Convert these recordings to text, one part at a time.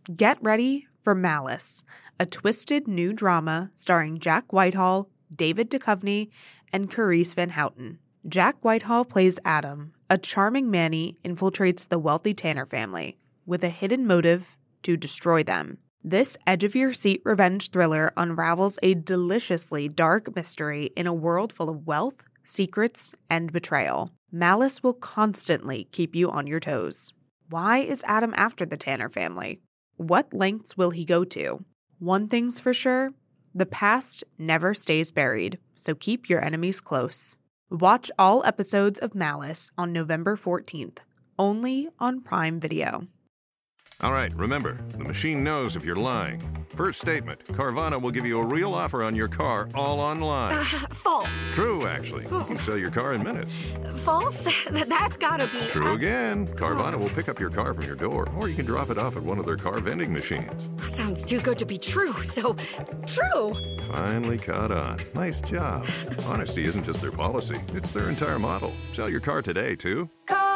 Get ready for Malice, a twisted new drama starring Jack Whitehall, David Duchovny, and Carice Van Houten. Jack Whitehall plays Adam, a charming Manny infiltrates the wealthy Tanner family with a hidden motive to destroy them. This edge-of-your-seat revenge thriller unravels a deliciously dark mystery in a world full of wealth, secrets, and betrayal. Malice will constantly keep you on your toes. Why is Adam after the Tanner family? What lengths will he go to? One thing's for sure, the past never stays buried, so keep your enemies close. Watch all episodes of Malice on November 14th, only on Prime Video. All right, remember, the machine knows if you're lying. First statement, Carvana will give you a real offer on your car all online. False. True, actually. You can sell your car in minutes. False? That's gotta be... True again. Carvana will pick up your car from your door, or you can drop it off at one of their car vending machines. Sounds too good to be true, so true. Finally caught on. Nice job. Honesty isn't just their policy, it's their entire model. Sell your car today, too.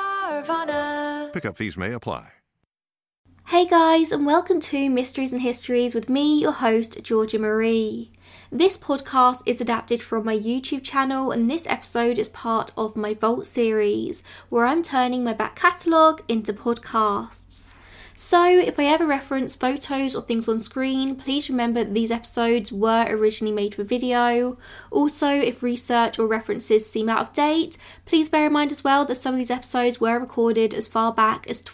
Carvana. Pickup fees may apply. Hey guys, and welcome to Mysteries and Histories with me, your host, Georgia Marie. This podcast is adapted from my YouTube channel, and this episode is part of my Vault series, where I'm turning my back catalogue into podcasts. So, if I ever reference photos or things on screen, please remember that these episodes were originally made for video. Also, if research or references seem out of date, please bear in mind as well that some of these episodes were recorded as far back as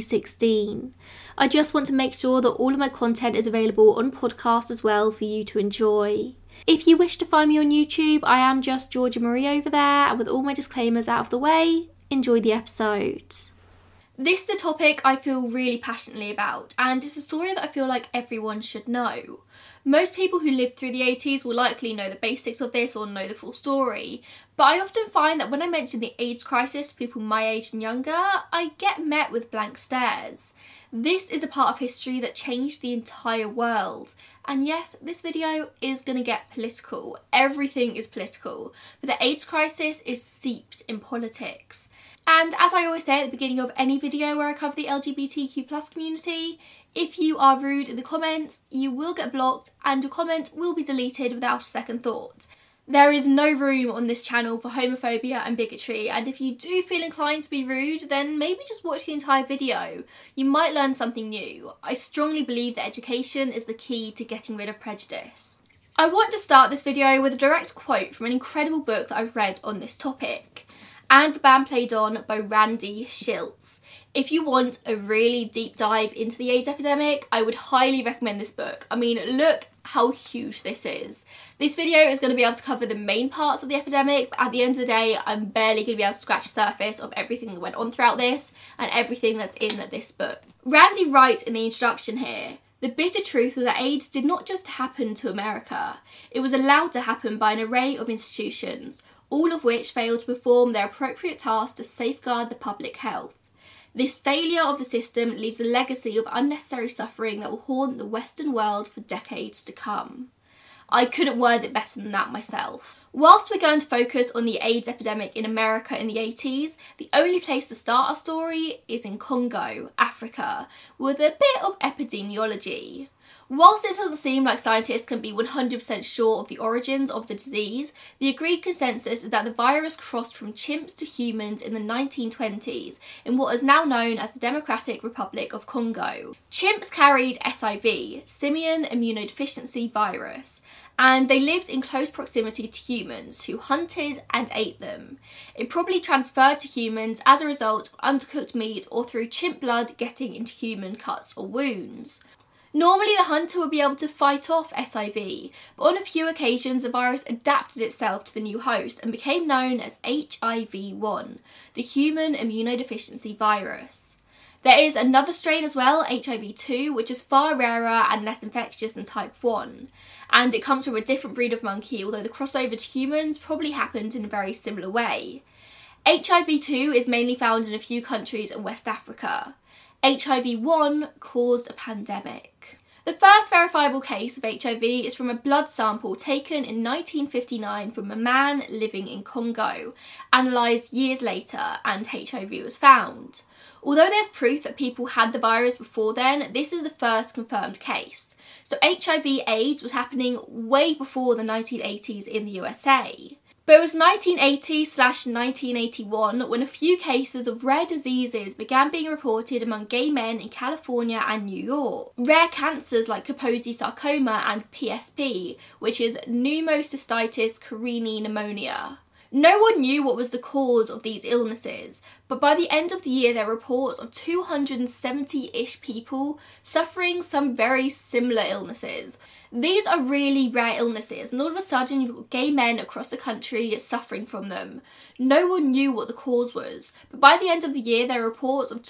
2016. I just want to make sure that all of my content is available on podcast as well for you to enjoy. If you wish to find me on YouTube, I am just Georgia Marie over there, and with all my disclaimers out of the way, enjoy the episode. This is a topic I feel really passionately about, and it's a story that I feel like everyone should know. Most people who lived through the 80s will likely know the basics of this or know the full story, but I often find that when I mention the AIDS crisis to people my age and younger, I get met with blank stares. This is a part of history that changed the entire world. And yes, this video is going to get political. Everything is political. But the AIDS crisis is steeped in politics. And as I always say at the beginning of any video where I cover the LGBTQ+ community, if you are rude in the comments, you will get blocked and your comment will be deleted without a second thought. There is no room on this channel for homophobia and bigotry, and if you do feel inclined to be rude, then maybe just watch the entire video. You might learn something new. I strongly believe that education is the key to getting rid of prejudice. I want to start this video with a direct quote from an incredible book that I've read on this topic, And the Band Played On by Randy Shilts. If you want a really deep dive into the AIDS epidemic, I would highly recommend this book. I mean, look how huge this is. This video is going to be able to cover the main parts of the epidemic, but at the end of the day, I'm barely going to be able to scratch the surface of everything that went on throughout this and everything that's in this book. Randy writes in the introduction here, "The bitter truth was that AIDS did not just happen to America. It was allowed to happen by an array of institutions, all of which failed to perform their appropriate task to safeguard the public health. This failure of the system leaves a legacy of unnecessary suffering that will haunt the Western world for decades to come." I couldn't word it better than that myself. Whilst we're going to focus on the AIDS epidemic in America in the 80s, the only place to start our story is in Congo, Africa, with a bit of epidemiology. Whilst it doesn't seem like scientists can be 100% sure of the origins of the disease, the agreed consensus is that the virus crossed from chimps to humans in the 1920s in what is now known as the Democratic Republic of Congo. Chimps carried SIV, simian immunodeficiency virus, and they lived in close proximity to humans who hunted and ate them. It probably transferred to humans as a result of undercooked meat or through chimp blood getting into human cuts or wounds. Normally the hunter would be able to fight off SIV, but on a few occasions the virus adapted itself to the new host and became known as HIV-1, the human immunodeficiency virus. There is another strain as well, HIV-2, which is far rarer and less infectious than type 1, and it comes from a different breed of monkey, although the crossover to humans probably happened in a very similar way. HIV-2 is mainly found in a few countries in West Africa. HIV-1 caused a pandemic. The first verifiable case of HIV is from a blood sample taken in 1959 from a man living in Congo, analysed years later, and HIV was found. Although there's proof that people had the virus before then, this is the first confirmed case. So HIV/AIDS was happening way before the 1980s in the USA. But it was 1980/1981 when a few cases of rare diseases began being reported among gay men in California and New York. Rare cancers like Kaposi sarcoma and PSP, which is pneumocystis carinii pneumonia. No one knew what was the cause of these illnesses, but by the end of the year there were reports of 270-ish people suffering some very similar illnesses. These are really rare illnesses, and all of a sudden you've got gay men across the country suffering from them. No one knew what the cause was, but by the end of the year there are reports of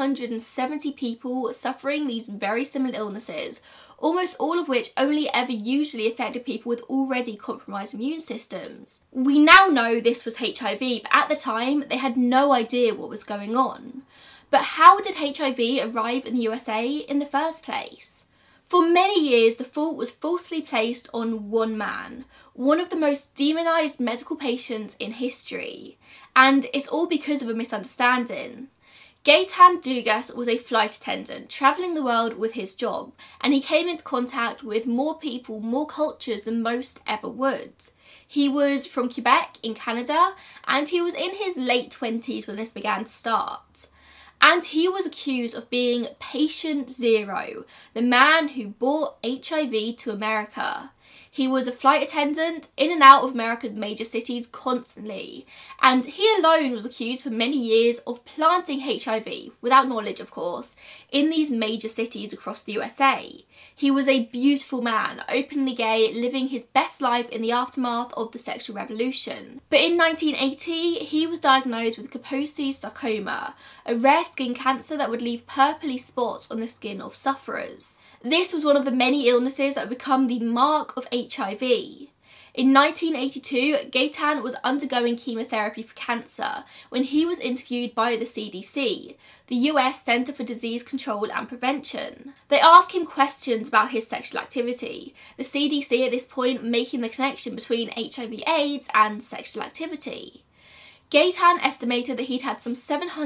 270 people suffering these very similar illnesses, almost all of which only ever usually affected people with already compromised immune systems. We now know this was HIV, but at the time they had no idea what was going on. But how did HIV arrive in the USA in the first place? For many years, the fault was falsely placed on one man, one of the most demonised medical patients in history, and it's all because of a misunderstanding. Gaetan Dugas was a flight attendant travelling the world with his job, and he came into contact with more people, more cultures than most ever would. He was from Quebec in Canada, and he was in his late 20s when this began to start. And he was accused of being Patient Zero, the man who brought HIV to America. He was a flight attendant in and out of America's major cities constantly, and he alone was accused for many years of planting HIV, without knowledge of course, in these major cities across the USA. He was a beautiful man, openly gay, living his best life in the aftermath of the sexual revolution. But in 1980, he was diagnosed with Kaposi sarcoma, a rare skin cancer that would leave purpley spots on the skin of sufferers. This was one of the many illnesses that would become the mark of HIV. In 1982, Gaetan was undergoing chemotherapy for cancer when he was interviewed by the CDC, the US Centre for Disease Control and Prevention. They asked him questions about his sexual activity, the CDC at this point making the connection between HIV/AIDS and sexual activity. Gaetan estimated that he'd had some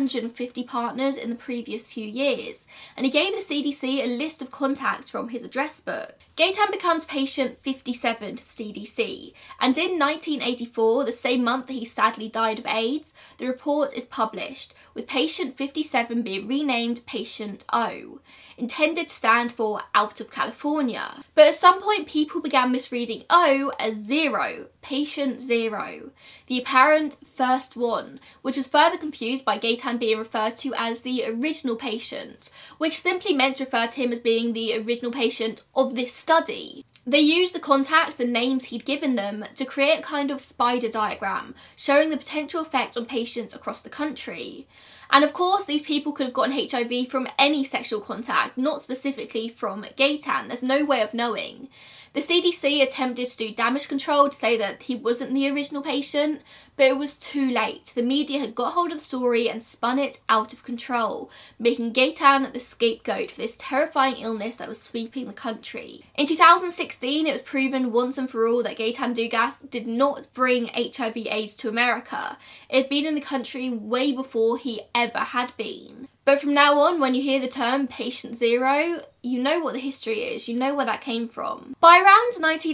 750 partners in the previous few years, and he gave the CDC a list of contacts from his address book. Gaetan becomes patient 57 to the CDC, and in 1984, the same month that he sadly died of AIDS, the report is published, with patient 57 being renamed Patient O, intended to stand for out of California. But at some point people began misreading O as zero, Patient Zero, the apparent first one, which was further confused by Gaetan being referred to as the original patient, which simply meant to refer to him as being the original patient of this study. They used the contacts, the names he'd given them, to create a kind of spider diagram showing the potential effect on patients across the country. And of course, these people could have gotten HIV from any sexual contact, not specifically from Gaetan. There's no way of knowing. The CDC attempted to do damage control to say that he wasn't the original patient, but it was too late. The media had got hold of the story and spun it out of control, making Gaetan the scapegoat for this terrifying illness that was sweeping the country. In 2016, it was proven once and for all that Gaetan Dugas did not bring HIV/AIDS to America. It had been in the country way before he ever had been. But from now on, when you hear the term Patient Zero, you know what the history is, you know where that came from. By around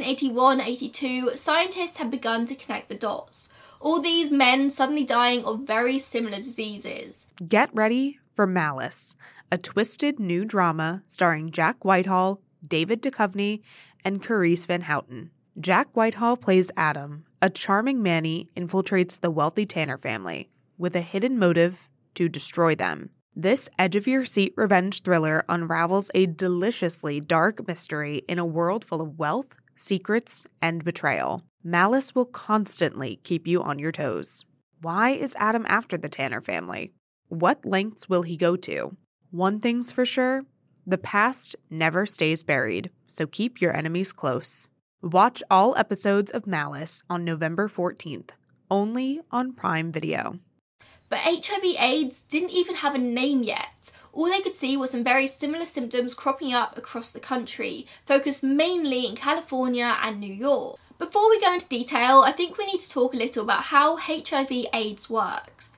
1981-82, scientists had begun to connect the dots. All these men suddenly dying of very similar diseases. Get ready for Malice, a twisted new drama starring Jack Whitehall, David Duchovny, and Carice Van Houten. Jack Whitehall plays Adam, a charming Manny infiltrates the wealthy Tanner family with a hidden motive to destroy them. This edge-of-your-seat revenge thriller unravels a deliciously dark mystery in a world full of wealth, secrets, and betrayal. Malice will constantly keep you on your toes. Why is Adam after the Tanner family? What lengths will he go to? One thing's for sure, the past never stays buried, so keep your enemies close. Watch all episodes of Malice on November 14th, only on Prime Video. But HIV/AIDS didn't even have a name yet. All they could see were some very similar symptoms cropping up across the country, focused mainly in California and New York. Before we go into detail, I think we need to talk a little about how HIV/AIDS works.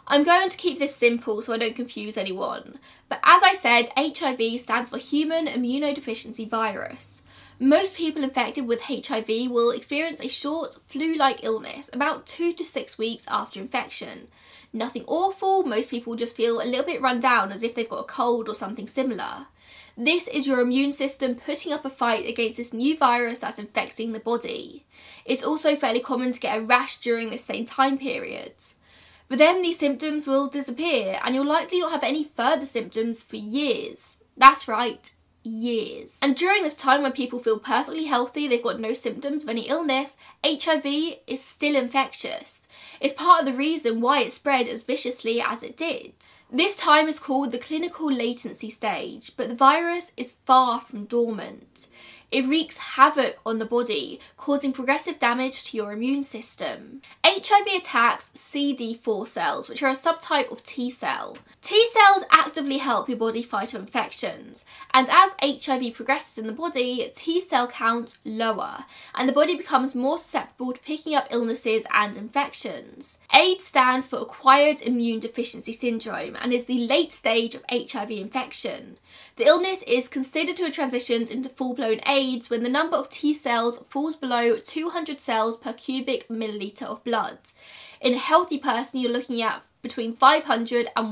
I'm going to keep this simple so I don't confuse anyone, but as I said, HIV stands for Human Immunodeficiency Virus. Most people infected with HIV will experience a short flu-like illness about 2 to 6 weeks after infection. Nothing awful, most people just feel a little bit run down as if they've got a cold or something similar. This is your immune system putting up a fight against this new virus that's infecting the body. It's also fairly common to get a rash during this same time period. But then these symptoms will disappear and you'll likely not have any further symptoms for years. That's right, years. And during this time when people feel perfectly healthy, they've got no symptoms of any illness, HIV is still infectious. It's part of the reason why it spread as viciously as it did. This time is called the clinical latency stage, but the virus is far from dormant. It wreaks havoc on the body, causing progressive damage to your immune system. HIV attacks CD4 cells, which are a subtype of T cell. T cells actively help your body fight off infections, and as HIV progresses in the body, T cell counts lower, and the body becomes more susceptible to picking up illnesses and infections. AIDS stands for Acquired Immune Deficiency Syndrome and is the late stage of HIV infection. The illness is considered to have transitioned into full-blown AIDS when the number of T cells falls below 200 cells per cubic milliliter of blood. In a healthy person, you're looking at between 500 and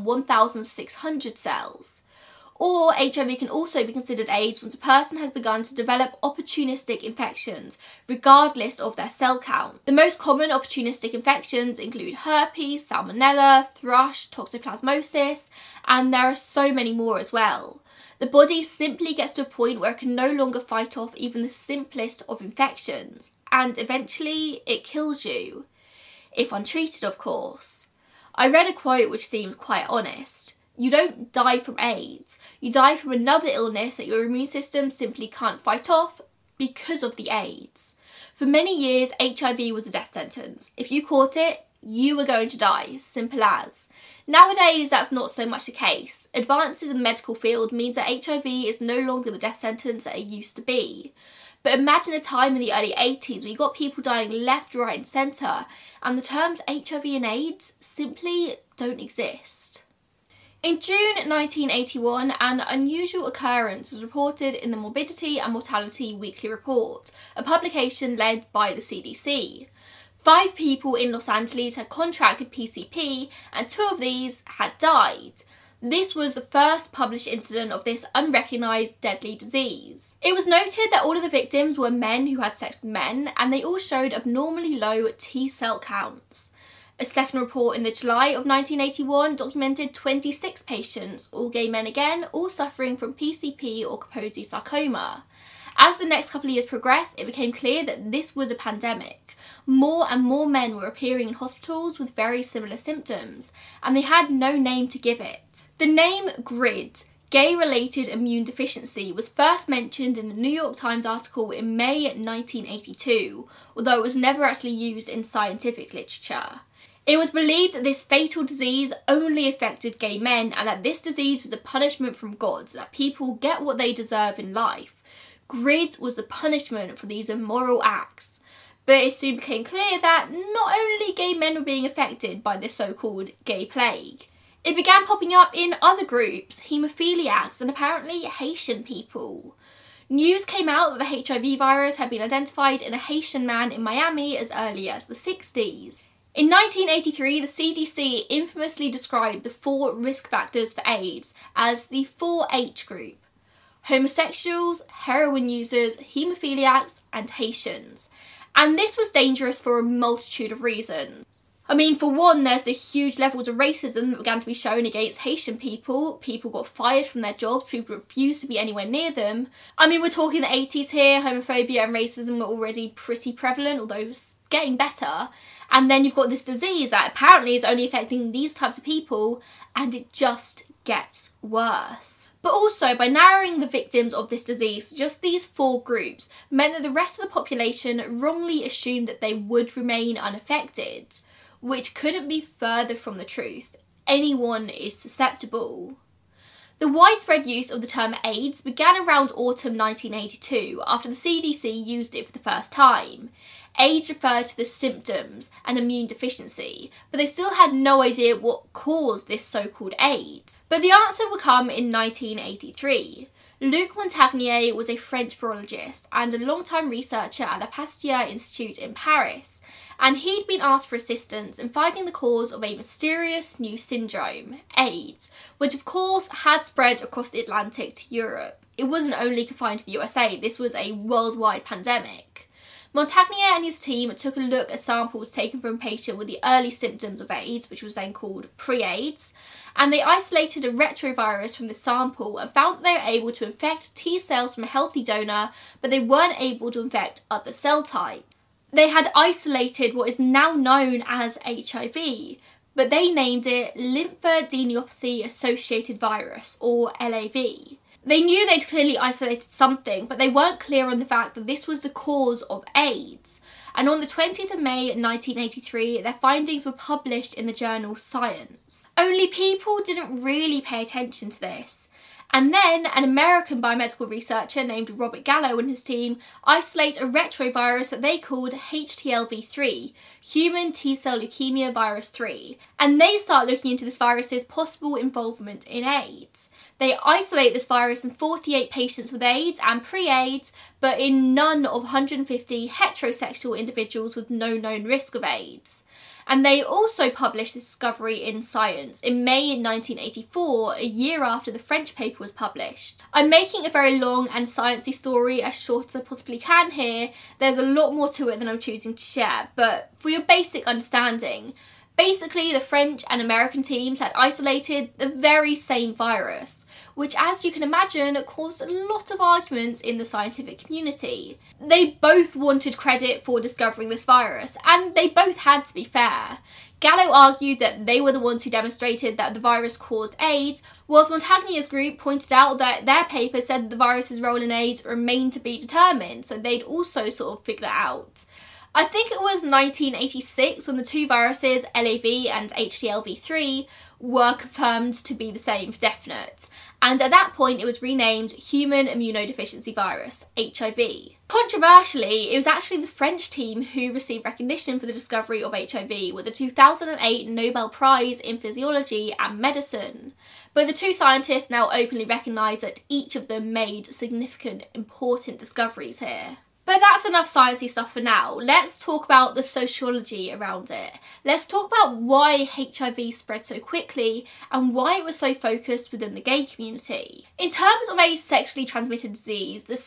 1,600 cells. Or HIV can also be considered AIDS once a person has begun to develop opportunistic infections, regardless of their cell count. The most common opportunistic infections include herpes, salmonella, thrush, toxoplasmosis, and there are so many more as well. The body simply gets to a point where it can no longer fight off even the simplest of infections, and eventually it kills you. If untreated, of course. I read a quote which seemed quite honest. You don't die from AIDS, you die from another illness that your immune system simply can't fight off because of the AIDS. For many years, HIV was a death sentence. If you caught it, you were going to die, simple as. Nowadays, that's not so much the case. Advances in the medical field means that HIV is no longer the death sentence that it used to be. But imagine a time in the early 80s where you got people dying left, right and centre, and the terms HIV and AIDS simply don't exist. In June 1981, an unusual occurrence was reported in the Morbidity and Mortality Weekly Report, a publication led by the CDC. 5 people in Los Angeles had contracted PCP and 2 of these had died. This was the first published incident of this unrecognised deadly disease. It was noted that all of the victims were men who had sex with men and they all showed abnormally low T cell counts. A second report in the July of 1981 documented 26 patients, all gay men again, all suffering from PCP or Kaposi sarcoma. As the next couple of years progressed, it became clear that this was a pandemic. More and more men were appearing in hospitals with very similar symptoms, and they had no name to give it. The name GRID, Gay-Related Immune Deficiency, was first mentioned in a New York Times article in May 1982, although it was never actually used in scientific literature. It was believed that this fatal disease only affected gay men and that this disease was a punishment from God, so that people get what they deserve in life. GRID was the punishment for these immoral acts. But it soon became clear that not only gay men were being affected by this so-called gay plague. It began popping up in other groups, haemophiliacs and apparently Haitian people. News came out that the HIV virus had been identified in a Haitian man in Miami as early as the 60s. In 1983, the CDC infamously described the 4 risk factors for AIDS as the 4H group: homosexuals, heroin users, haemophiliacs and Haitians. And this was dangerous for a multitude of reasons. I mean, for one, there's the huge levels of racism that began to be shown against Haitian people. People got fired from their jobs, people refused to be anywhere near them. I mean, we're talking the 80s here, homophobia and racism were already pretty prevalent, although getting better. And then you've got this disease that apparently is only affecting these types of people, and it just gets worse. But also, by narrowing the victims of this disease to just these 4 groups, meant that the rest of the population wrongly assumed that they would remain unaffected, which couldn't be further from the truth. Anyone is susceptible. The widespread use of the term AIDS began around autumn 1982 after the CDC used it for the first time. AIDS referred to the symptoms and immune deficiency, but they still had no idea what caused this so-called AIDS. But the answer would come in 1983. Luc Montagnier was a French virologist and a long-time researcher at the Pasteur Institute in Paris, and he'd been asked for assistance in finding the cause of a mysterious new syndrome, AIDS, which of course had spread across the Atlantic to Europe. It wasn't only confined to the USA, this was a worldwide pandemic. Montagnier and his team took a look at samples taken from a patient with the early symptoms of AIDS, which was then called pre-AIDS, and they isolated a retrovirus from the sample and found that they were able to infect T cells from a healthy donor, but they weren't able to infect other cell types. They had isolated what is now known as HIV, but they named it lymphadenopathy associated virus, or LAV. They knew they'd clearly isolated something, but they weren't clear on the fact that this was the cause of AIDS. And on the 20th of May 1983, their findings were published in the journal Science. Only people didn't really pay attention to this. And then an American biomedical researcher named Robert Gallo and his team isolate a retrovirus that they called HTLV3, Human T-cell leukemia virus 3, and they start looking into this virus's possible involvement in AIDS. They isolate this virus in 48 patients with AIDS and pre-AIDS, but in none of 150 heterosexual individuals with no known risk of AIDS. And they also published this discovery in Science in May 1984, a year after the French paper was published. I'm making a very long and sciencey story as short as I possibly can here. There's a lot more to it than I'm choosing to share, but for your basic understanding, basically the French and American teams had isolated the very same virus, which, as you can imagine, caused a lot of arguments in the scientific community. They both wanted credit for discovering this virus, and they both had to be fair. Gallo argued that they were the ones who demonstrated that the virus caused AIDS, whilst Montagnier's group pointed out that their paper said that the virus's role in AIDS remained to be determined, so they'd also sort of figured it out. I think it was 1986 when the two viruses, LAV and HTLV3, were confirmed to be the same for definite, and at that point it was renamed Human Immunodeficiency Virus, HIV. Controversially, it was actually the French team who received recognition for the discovery of HIV with the 2008 Nobel Prize in Physiology and Medicine, but the two scientists now openly recognise that each of them made significant, important discoveries here. But that's enough sciencey stuff for now. Let's talk about the sociology around it. Let's talk about why HIV spread so quickly and why it was so focused within the gay community. In terms of a sexually transmitted disease, the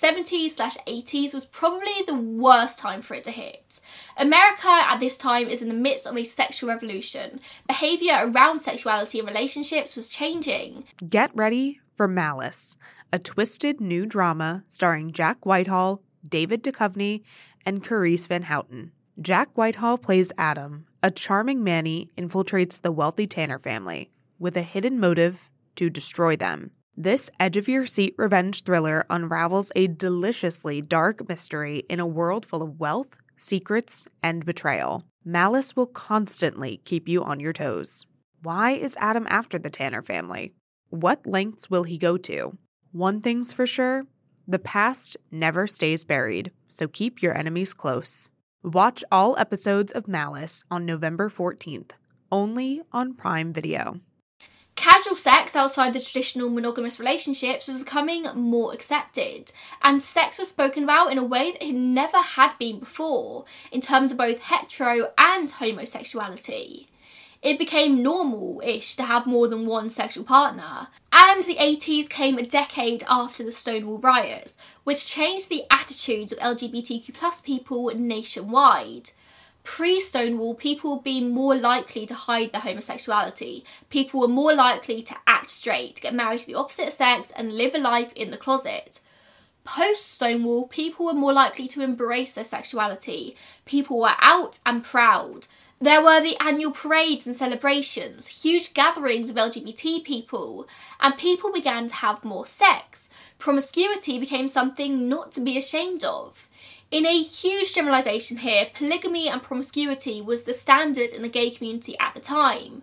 70s/80s was probably the worst time for it to hit. America at this time is in the midst of a sexual revolution. Behaviour around sexuality and relationships was changing. Get ready for Malice, a twisted new drama starring Jack Whitehall, David Duchovny, and Carice Van Houten. Jack Whitehall plays Adam. A charming Manny infiltrates the wealthy Tanner family with a hidden motive to destroy them. This edge-of-your-seat revenge thriller unravels a deliciously dark mystery in a world full of wealth, secrets, and betrayal. Malice will constantly keep you on your toes. Why is Adam after the Tanner family? What lengths will he go to? One thing's for sure, the past never stays buried, so keep your enemies close. Watch all episodes of Malice on November 14th, only on Prime Video. Casual sex outside the traditional monogamous relationships was becoming more accepted, and sex was spoken about in a way that it never had been before, in terms of both hetero and homosexuality. It became normal-ish to have more than one sexual partner. And the 80s came a decade after the Stonewall riots, which changed the attitudes of LGBTQ+ people nationwide. Pre-Stonewall, people were being more likely to hide their homosexuality. People were more likely to act straight, get married to the opposite sex, and live a life in the closet. Post-Stonewall, people were more likely to embrace their sexuality. People were out and proud. There were the annual parades and celebrations, huge gatherings of LGBT people, and people began to have more sex. Promiscuity became something not to be ashamed of. In a huge generalisation here, polygamy and promiscuity was the standard in the gay community at the time.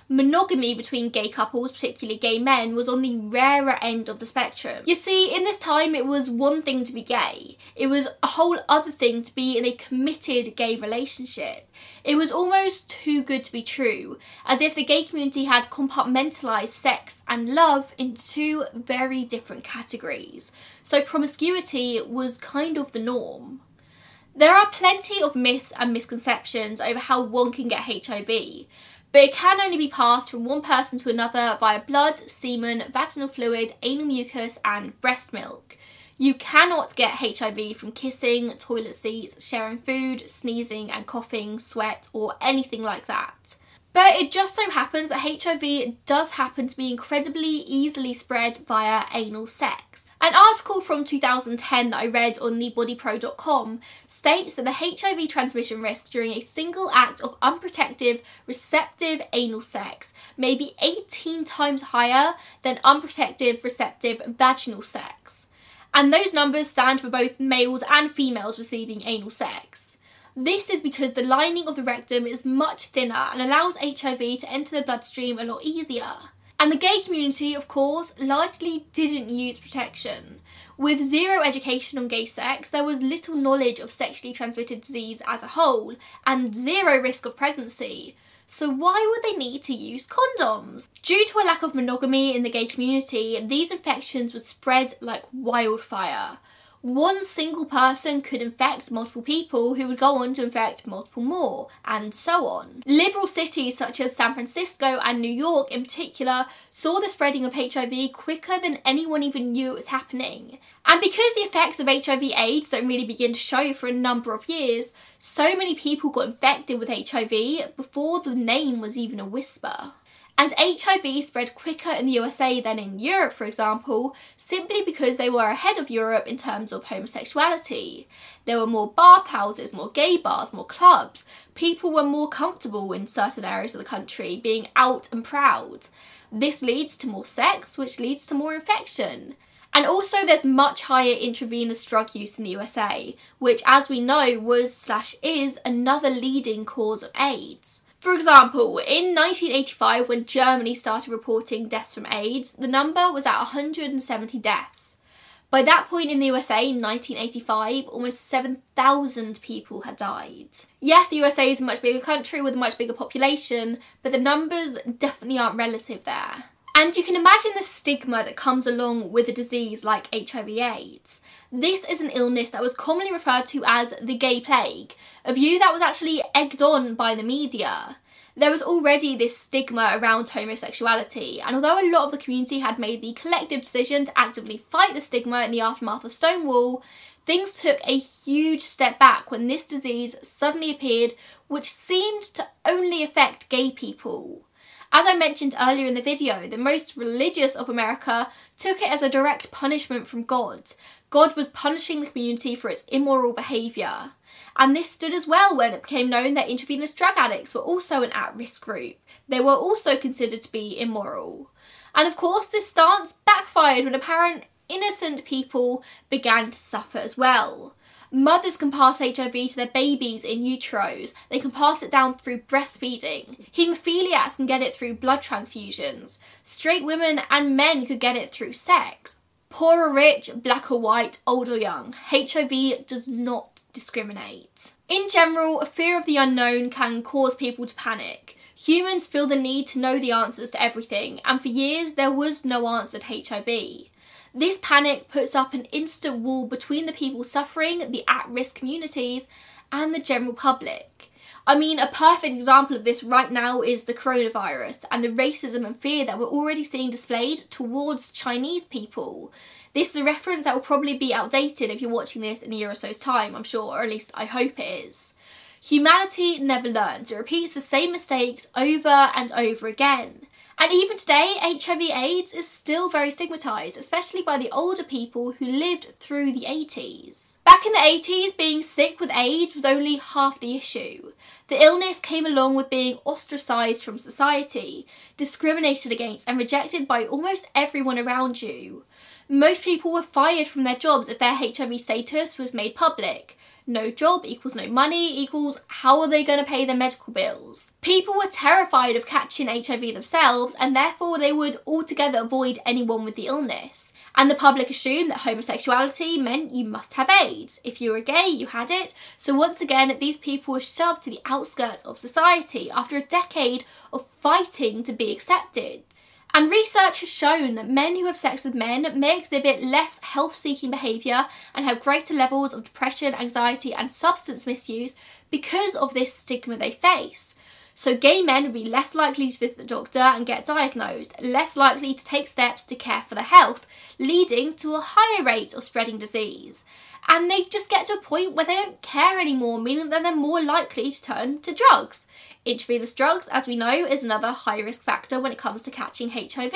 monogamy between gay couples, particularly gay men, was on the rarer end of the spectrum. You see, in this time it was one thing to be gay. It was a whole other thing to be in a committed gay relationship. It was almost too good to be true, as if the gay community had compartmentalised sex and love into two very different categories. So promiscuity was kind of the norm. There are plenty of myths and misconceptions over how one can get HIV, but it can only be passed from one person to another via blood, semen, vaginal fluid, anal mucus and breast milk. You cannot get HIV from kissing, toilet seats, sharing food, sneezing and coughing, sweat or anything like that. But it just so happens that HIV does happen to be incredibly easily spread via anal sex. An article from 2010 that I read on thebodypro.com states that the HIV transmission risk during a single act of unprotected, receptive anal sex may be 18 times higher than unprotected, receptive vaginal sex. And those numbers stand for both males and females receiving anal sex. This is because the lining of the rectum is much thinner and allows HIV to enter the bloodstream a lot easier. And the gay community, of course, largely didn't use protection. With zero education on gay sex, there was little knowledge of sexually transmitted disease as a whole, and zero risk of pregnancy. So why would they need to use condoms? Due to a lack of monogamy in the gay community, these infections would spread like wildfire. One single person could infect multiple people who would go on to infect multiple more, and so on. Liberal cities such as San Francisco and New York in particular saw the spreading of HIV quicker than anyone even knew it was happening. And because the effects of HIV/AIDS don't really begin to show for a number of years, so many people got infected with HIV before the name was even a whisper. And HIV spread quicker in the USA than in Europe, for example, simply because they were ahead of Europe in terms of homosexuality. There were more bathhouses, more gay bars, more clubs. People were more comfortable in certain areas of the country, being out and proud. This leads to more sex, which leads to more infection. And also there's much higher intravenous drug use in the USA, which, as we know, was/is another leading cause of AIDS. For example, in 1985, when Germany started reporting deaths from AIDS, the number was at 170 deaths. By that point in the USA, in 1985, almost 7,000 people had died. Yes, the USA is a much bigger country with a much bigger population, but the numbers definitely aren't relative there. And you can imagine the stigma that comes along with a disease like HIV/AIDS. This is an illness that was commonly referred to as the gay plague, a view that was actually egged on by the media. There was already this stigma around homosexuality, and although a lot of the community had made the collective decision to actively fight the stigma in the aftermath of Stonewall, things took a huge step back when this disease suddenly appeared, which seemed to only affect gay people. As I mentioned earlier in the video, the most religious of America took it as a direct punishment from God. God was punishing the community for its immoral behaviour. And this stood as well when it became known that intravenous drug addicts were also an at-risk group. They were also considered to be immoral. And of course this stance backfired when apparent innocent people began to suffer as well. Mothers can pass HIV to their babies in uteros. They can pass it down through breastfeeding. Haemophiliacs can get it through blood transfusions. Straight women and men could get it through sex. Poor or rich, black or white, old or young, HIV does not discriminate. In general, a fear of the unknown can cause people to panic. Humans feel the need to know the answers to everything, and for years there was no answer to HIV. This panic puts up an instant wall between the people suffering, the at-risk communities, and the general public. I mean, a perfect example of this right now is the coronavirus and the racism and fear that we're already seeing displayed towards Chinese people. This is a reference that will probably be outdated if you're watching this in a year or so's time, I'm sure, or at least I hope it is. Humanity never learns. It repeats the same mistakes over and over again. And even today, HIV/AIDS is still very stigmatised, especially by the older people who lived through the 80s. Back in the 80s, being sick with AIDS was only half the issue. The illness came along with being ostracised from society, discriminated against and rejected by almost everyone around you. Most people were fired from their jobs if their HIV status was made public. no job equals no money equals how are they going to pay their medical bills? People were terrified of catching HIV themselves, and therefore they would altogether avoid anyone with the illness. And the public assumed that homosexuality meant you must have AIDS. If you were gay, you had it. So once again, these people were shoved to the outskirts of society after a decade of fighting to be accepted. And research has shown that men who have sex with men may exhibit less health-seeking behaviour and have greater levels of depression, anxiety and substance misuse because of this stigma they face. So gay men would be less likely to visit the doctor and get diagnosed, less likely to take steps to care for their health, leading to a higher rate of spreading disease. And they just get to a point where they don't care anymore, meaning that they're more likely to turn to drugs. Intravenous drugs, as we know, is another high risk factor when it comes to catching HIV.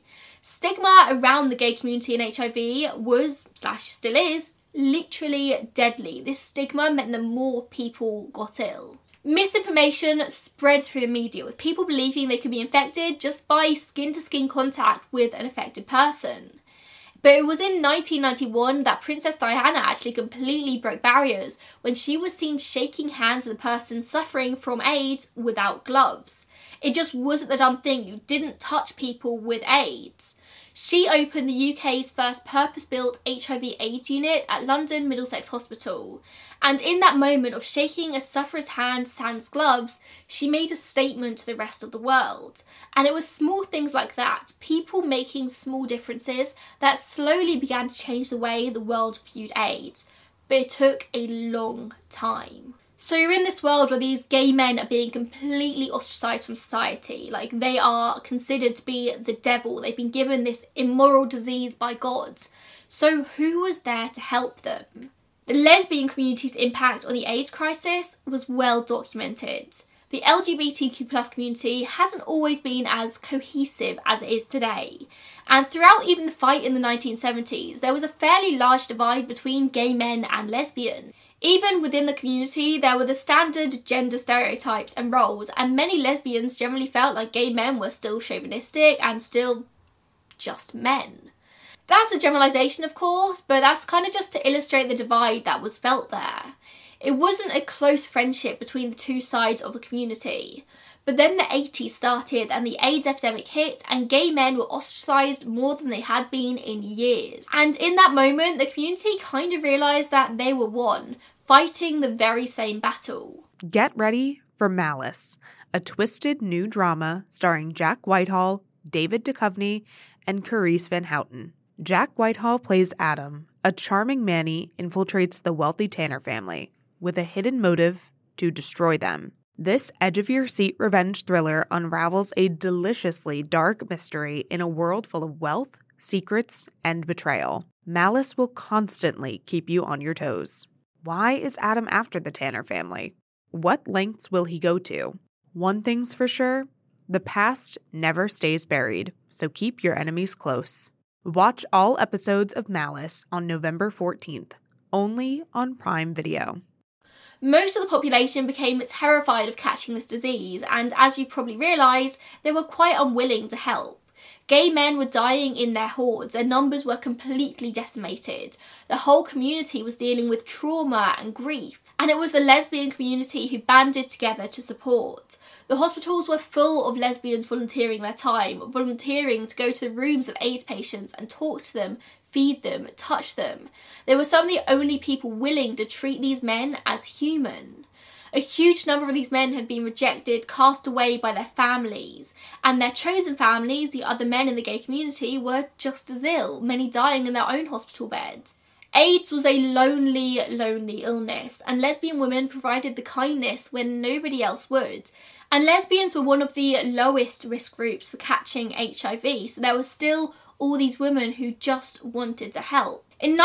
Stigma around the gay community and HIV was, / still is, literally deadly. This stigma meant that more people got ill. Misinformation spread through the media, with people believing they could be infected just by skin-to-skin contact with an affected person. But it was in 1991 that Princess Diana actually completely broke barriers when she was seen shaking hands with a person suffering from AIDS without gloves. It just wasn't the done thing. You didn't touch people with AIDS. She opened the UK's first purpose-built HIV/AIDS unit at London Middlesex Hospital. And in that moment of shaking a sufferer's hand sans gloves, she made a statement to the rest of the world. And it was small things like that, people making small differences, that slowly began to change the way the world viewed AIDS. But it took a long time. So you're in this world where these gay men are being completely ostracised from society. Like, they are considered to be the devil. They've been given this immoral disease by God. So who was there to help them? The lesbian community's impact on the AIDS crisis was well documented. The LGBTQ+ community hasn't always been as cohesive as it is today. And throughout even the fight in the 1970s, there was a fairly large divide between gay men and lesbians. Even within the community, there were the standard gender stereotypes and roles, and many lesbians generally felt like gay men were still chauvinistic and still just men. That's a generalisation, of course, but that's kind of just to illustrate the divide that was felt there. It wasn't a close friendship between the two sides of the community. But then the 80s started and the AIDS epidemic hit, and gay men were ostracised more than they had been in years. And in that moment, the community kind of realised that they were one, fighting the very same battle. Get ready for Malice, a twisted new drama starring Jack Whitehall, David Duchovny, and Carice Van Houten. Jack Whitehall plays Adam. A charming Manny infiltrates the wealthy Tanner family with a hidden motive to destroy them. This edge-of-your-seat revenge thriller unravels a deliciously dark mystery in a world full of wealth, secrets, and betrayal. Malice will constantly keep you on your toes. Why is Adam after the Tanner family? What lengths will he go to? One thing's for sure, the past never stays buried, so keep your enemies close. Watch all episodes of Malice on November 14th, only on Prime Video. Most of the population became terrified of catching this disease, and as you probably realised, they were quite unwilling to help. Gay men were dying in their hordes, their numbers were completely decimated. The whole community was dealing with trauma and grief, and it was the lesbian community who banded together to support. The hospitals were full of lesbians volunteering their time, volunteering to go to the rooms of AIDS patients and talk to them, feed them, touch them. They were some of the only people willing to treat these men as human. A huge number of these men had been rejected, cast away by their families, and their chosen families, the other men in the gay community, were just as ill, many dying in their own hospital beds. AIDS was a lonely, lonely illness, and lesbian women provided the kindness when nobody else would. And lesbians were one of the lowest risk groups for catching HIV, so there were still all these women who just wanted to help. In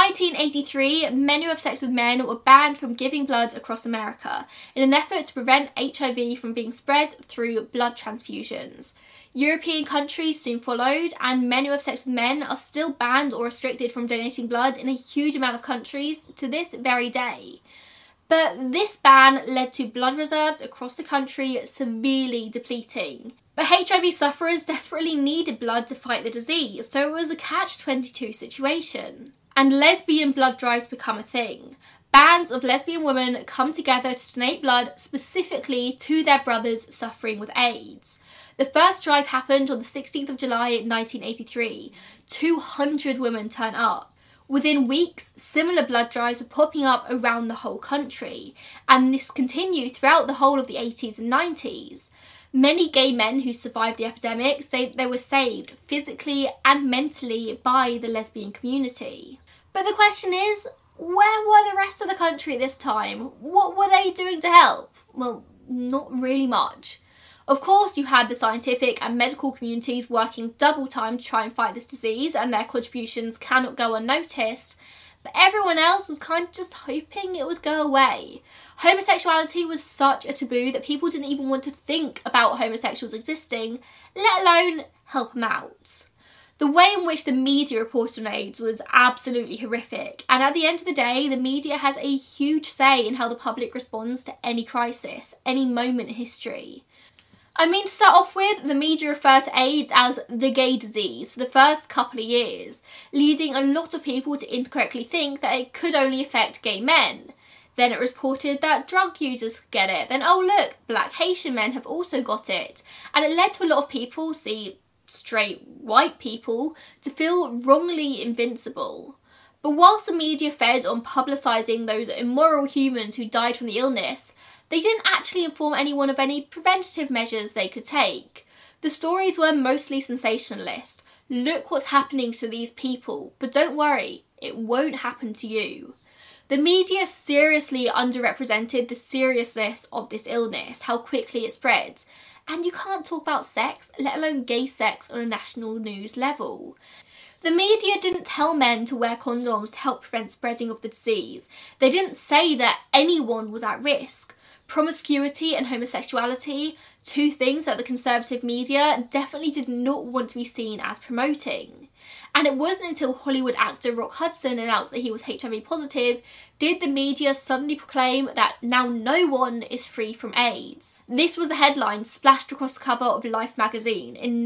1983, men who have sex with men were banned from giving blood across America in an effort to prevent HIV from being spread through blood transfusions. European countries soon followed, and men who have sex with men are still banned or restricted from donating blood in a huge amount of countries to this very day. But this ban led to blood reserves across the country severely depleting. But HIV sufferers desperately needed blood to fight the disease, so it was a catch-22 situation. And lesbian blood drives become a thing. bands of lesbian women come together to donate blood specifically to their brothers suffering with AIDS. The first drive happened on the 16th of July 1983. 200 women turn up. Within weeks, similar blood drives were popping up around the whole country, and this continued throughout the whole of the 80s and 90s. Many gay men who survived the epidemic say that they were saved physically and mentally by the lesbian community. But the question is, where were the rest of the country at this time? What were they doing to help? Well, not really much. Of course, you had the scientific and medical communities working double time to try and fight this disease, and their contributions cannot go unnoticed, but everyone else was kind of just hoping it would go away. Homosexuality was such a taboo that people didn't even want to think about homosexuals existing, let alone help them out. The way in which the media reported on AIDS was absolutely horrific, and at the end of the day, the media has a huge say in how the public responds to any crisis, any moment in history. I mean, to start off with, the media referred to AIDS as the gay disease for the first couple of years, leading a lot of people to incorrectly think that it could only affect gay men. Then it was reported that drug users could get it. Then, oh look, black Haitian men have also got it. And it led to a lot of people, straight white people, to feel wrongly invincible. But whilst the media fed on publicising those immoral humans who died from the illness, they didn't actually inform anyone of any preventative measures they could take. The stories were mostly sensationalist. Look what's happening to these people, but don't worry, it won't happen to you. The media seriously underrepresented the seriousness of this illness, how quickly it spreads, and you can't talk about sex, let alone gay sex, on a national news level. The media didn't tell men to wear condoms to help prevent spreading of the disease. They didn't say that anyone was at risk. Promiscuity and homosexuality, two things that the conservative media definitely did not want to be seen as promoting. And it wasn't until Hollywood actor Rock Hudson announced that he was HIV positive did the media suddenly proclaim that now no one is free from AIDS. This was the headline splashed across the cover of Life magazine in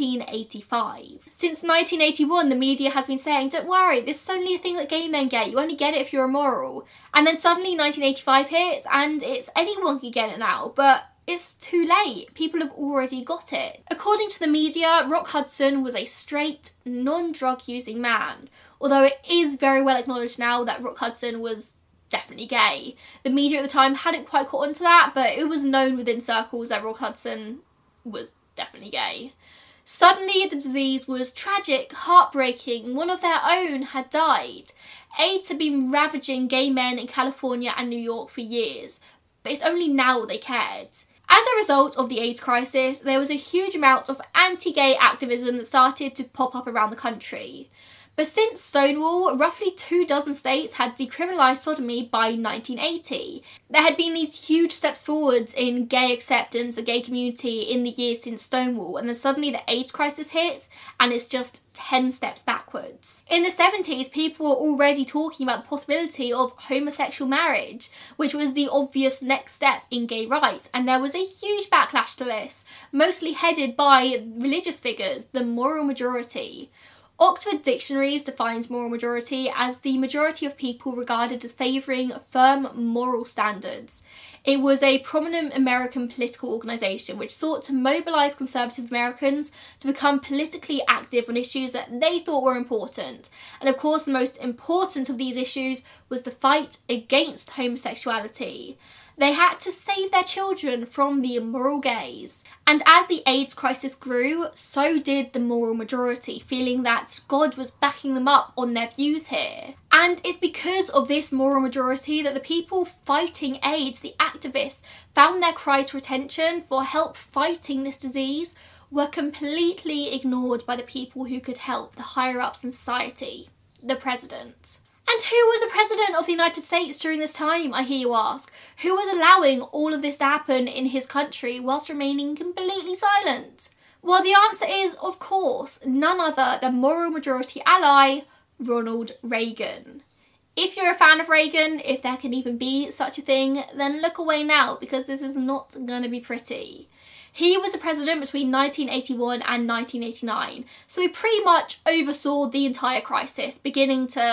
1985. Since 1981, the media has been saying, don't worry, this is only a thing that gay men get, you only get it if you're immoral. And then suddenly 1985 hits and it's anyone can get it now, but it's too late. People have already got it. According to the media, Rock Hudson was a straight, non-drug using man, although it is very well acknowledged now that Rock Hudson was definitely gay. The media at the time hadn't quite caught on to that, but it was known within circles that Rock Hudson was definitely gay. Suddenly the disease was tragic, heartbreaking, one of their own had died. AIDS had been ravaging gay men in California and New York for years, but it's only now they cared. As a result of the AIDS crisis, there was a huge amount of anti-gay activism that started to pop up around the country. But since Stonewall, roughly 24 states had decriminalised sodomy by 1980. There had been these huge steps forwards in gay acceptance, the gay community in the years since Stonewall, and then suddenly the AIDS crisis hits and it's just 10 steps backwards. In the 70s, people were already talking about the possibility of homosexual marriage, which was the obvious next step in gay rights, and there was a huge backlash to this, mostly headed by religious figures, the moral majority. Oxford Dictionaries defines moral majority as the majority of people regarded as favouring firm moral standards. It was a prominent American political organisation which sought to mobilise conservative Americans to become politically active on issues that they thought were important. And of course the most important of these issues was the fight against homosexuality. They had to save their children from the immoral gays. And as the AIDS crisis grew, so did the moral majority, feeling that God was backing them up on their views here. And it's because of this moral majority that the people fighting AIDS, the activists, found their cries for attention, for help fighting this disease, were completely ignored by the people who could help, the higher ups in society, the president. And who was the president of the United States during this time, I hear you ask? Who was allowing all of this to happen in his country whilst remaining completely silent? Well, the answer is, of course, none other than moral majority ally, Ronald Reagan. If you're a fan of Reagan, if there can even be such a thing, then look away now, because this is not going to be pretty. He was the president between 1981 and 1989, so he pretty much oversaw the entire crisis, beginning to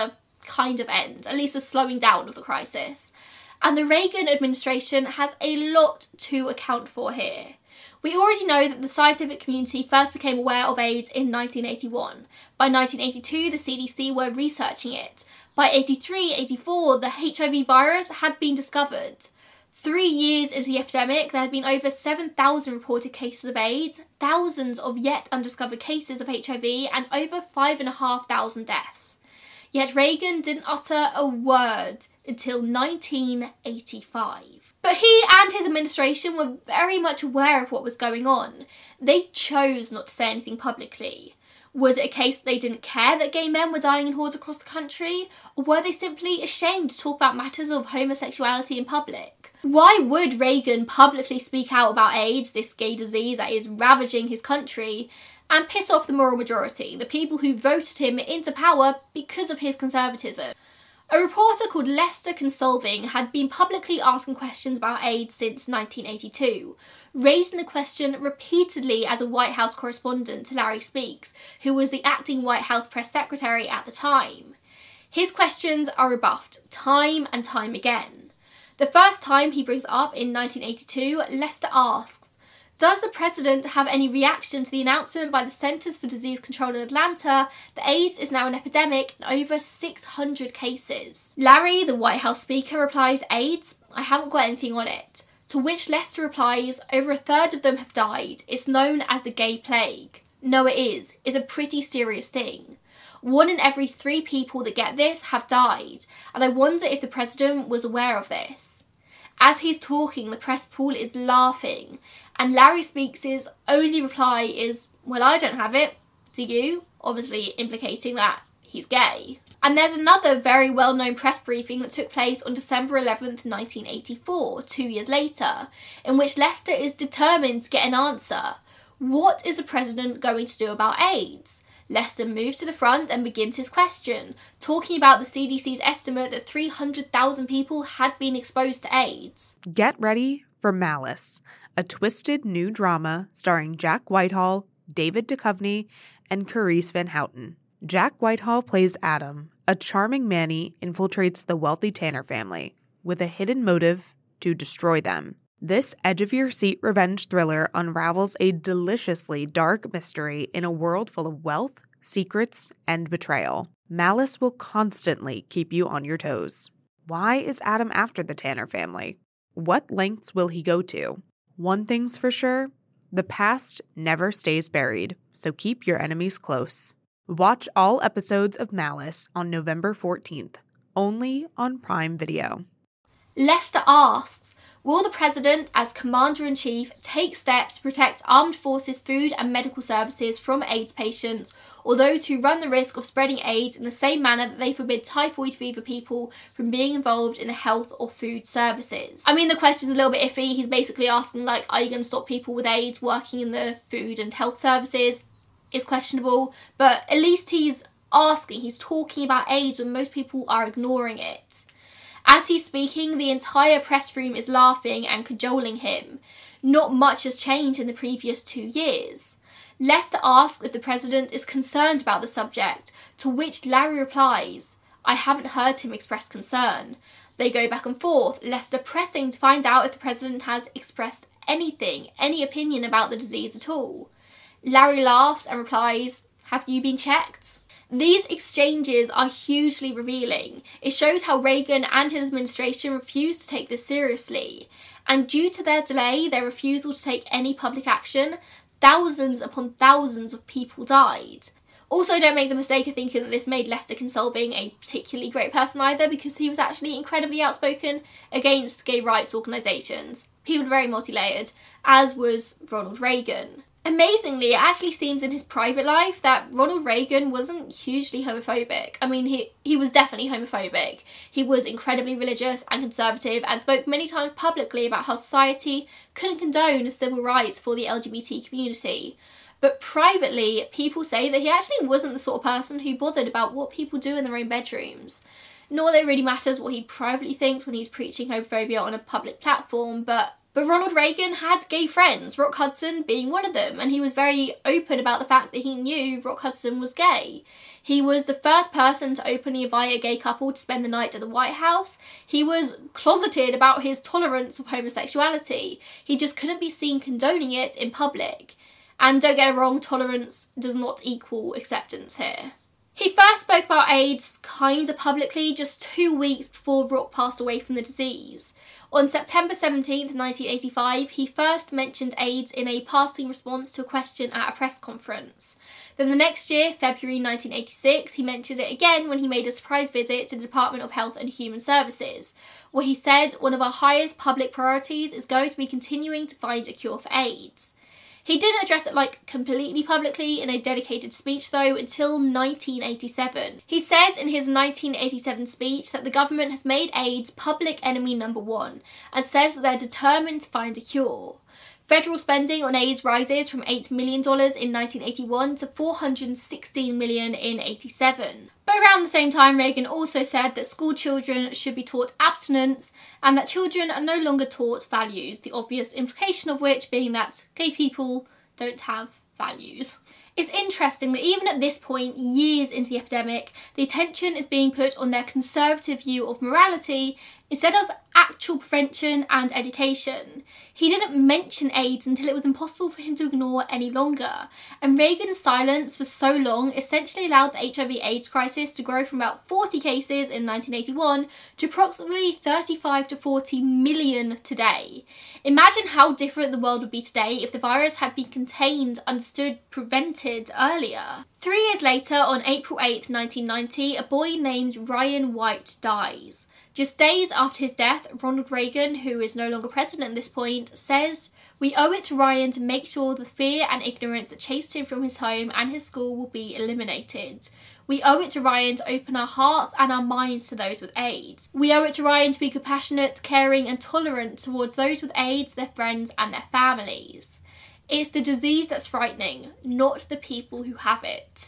kind of end, at least a slowing down of the crisis. And the Reagan administration has a lot to account for here. We already know that the scientific community first became aware of AIDS in 1981. By 1982, the CDC were researching it. By 83-84, the HIV virus had been discovered. 3 years into the epidemic, there had been over 7,000 reported cases of AIDS, thousands of yet undiscovered cases of HIV, and over 5,500 deaths. Yet Reagan didn't utter a word until 1985. But he and his administration were very much aware of what was going on. They chose not to say anything publicly. Was it a case that they didn't care that gay men were dying in hordes across the country? Or were they simply ashamed to talk about matters of homosexuality in public? Why would Reagan publicly speak out about AIDS, this gay disease that is ravaging his country, and piss off the moral majority, the people who voted him into power because of his conservatism? A reporter called Lester Consolving had been publicly asking questions about AIDS since 1982, raising the question repeatedly as a White House correspondent to Larry Speakes, who was the acting White House press secretary at the time. His questions are rebuffed time and time again. The first time he brings up in 1982, Lester asks, "Does the president have any reaction to the announcement by the Centers for Disease Control in Atlanta that AIDS is now an epidemic in over 600 cases?" Larry, the White House speaker, replies, "AIDS? I haven't got anything on it." To which Lester replies, "Over a third of them have died. It's known as the gay plague." No, it is. It's a pretty serious thing. 1 in every 3 people that get this have died, and I wonder if the president was aware of this. As he's talking, the press pool is laughing, and Larry Speakes' only reply is, "Well, I don't have it. Do you?" Obviously implicating that he's gay. And there's another very well-known press briefing that took place on December 11th, 1984, 2 years later, in which Lester is determined to get an answer. What is the president going to do about AIDS? Lester moves to the front and begins his question, talking about the CDC's estimate that 300,000 people had been exposed to AIDS. Get ready for Malice, a twisted new drama starring Jack Whitehall, David Duchovny, and Carice Van Houten. Jack Whitehall plays Adam. A charming Manny infiltrates the wealthy Tanner family with a hidden motive to destroy them. This edge-of-your-seat revenge thriller unravels a deliciously dark mystery in a world full of wealth, secrets, and betrayal. Malice will constantly keep you on your toes. Why is Adam after the Tanner family? What lengths will he go to? One thing's for sure, the past never stays buried, so keep your enemies close. Watch all episodes of Malice on November 14th, only on Prime Video. Lester asks, will the president, as commander-in-chief, take steps to protect armed forces food and medical services from AIDS patients or those who run the risk of spreading AIDS in the same manner that they forbid typhoid fever people from being involved in the health or food services? I mean, the question's a little bit iffy. He's basically asking, like, are you going to stop people with AIDS working in the food and health services? It's questionable, but at least he's asking. He's talking about AIDS when most people are ignoring it. As he's speaking, the entire press room is laughing and cajoling him. Not much has changed in the previous 2 years. Lester asks if the president is concerned about the subject, to which Larry replies, "I haven't heard him express concern." They go back and forth, Lester pressing to find out if the president has expressed anything, any opinion about the disease at all. Larry laughs and replies, "Have you been checked?" These exchanges are hugely revealing. It shows how Reagan and his administration refused to take this seriously. And due to their delay, their refusal to take any public action, thousands upon thousands of people died. Also, don't make the mistake of thinking that this made Lester Consolving a particularly great person either, because he was actually incredibly outspoken against gay rights organisations. People are very multi-layered, as was Ronald Reagan. Amazingly, it actually seems in his private life that Ronald Reagan wasn't hugely homophobic. I mean, he was definitely homophobic. He was incredibly religious and conservative and spoke many times publicly about how society couldn't condone civil rights for the LGBT community. But privately, people say that he actually wasn't the sort of person who bothered about what people do in their own bedrooms. Not that it really matters what he privately thinks when he's preaching homophobia on a public platform, but But Ronald Reagan had gay friends, Rock Hudson being one of them, and he was very open about the fact that he knew Rock Hudson was gay. He was the first person to openly invite a gay couple to spend the night at the White House. He was closeted about his tolerance of homosexuality. He just couldn't be seen condoning it in public. And don't get it wrong, tolerance does not equal acceptance here. He first spoke about AIDS kinda publicly just 2 weeks before Rock passed away from the disease. On September 17th, 1985, he first mentioned AIDS in a passing response to a question at a press conference. Then the next year, February 1986, he mentioned it again when he made a surprise visit to the Department of Health and Human Services, where he said one of our highest public priorities is going to be continuing to find a cure for AIDS. He didn't address it completely publicly in a dedicated speech though until 1987. He says in his 1987 speech that the government has made AIDS public enemy number 1 and says that they're determined to find a cure. Federal spending on AIDS rises from $8 million in 1981 to $416 million in 87. But around the same time, Reagan also said that school children should be taught abstinence and that children are no longer taught values, the obvious implication of which being that gay people don't have values. It's interesting that even at this point, years into the epidemic, the attention is being put on their conservative view of morality instead of actual prevention and education. He didn't mention AIDS until it was impossible for him to ignore any longer, and Reagan's silence for so long essentially allowed the HIV/AIDS crisis to grow from about 40 cases in 1981 to approximately 35 to 40 million today. Imagine how different the world would be today if the virus had been contained, understood, prevented earlier. 3 years later, on April 8th, 1990, a boy named Ryan White dies. Just days after his death, Ronald Reagan, who is no longer president at this point, says, "We owe it to Ryan to make sure the fear and ignorance that chased him from his home and his school will be eliminated. We owe it to Ryan to open our hearts and our minds to those with AIDS. We owe it to Ryan to be compassionate, caring and tolerant towards those with AIDS, their friends and their families. It's the disease that's frightening, not the people who have it."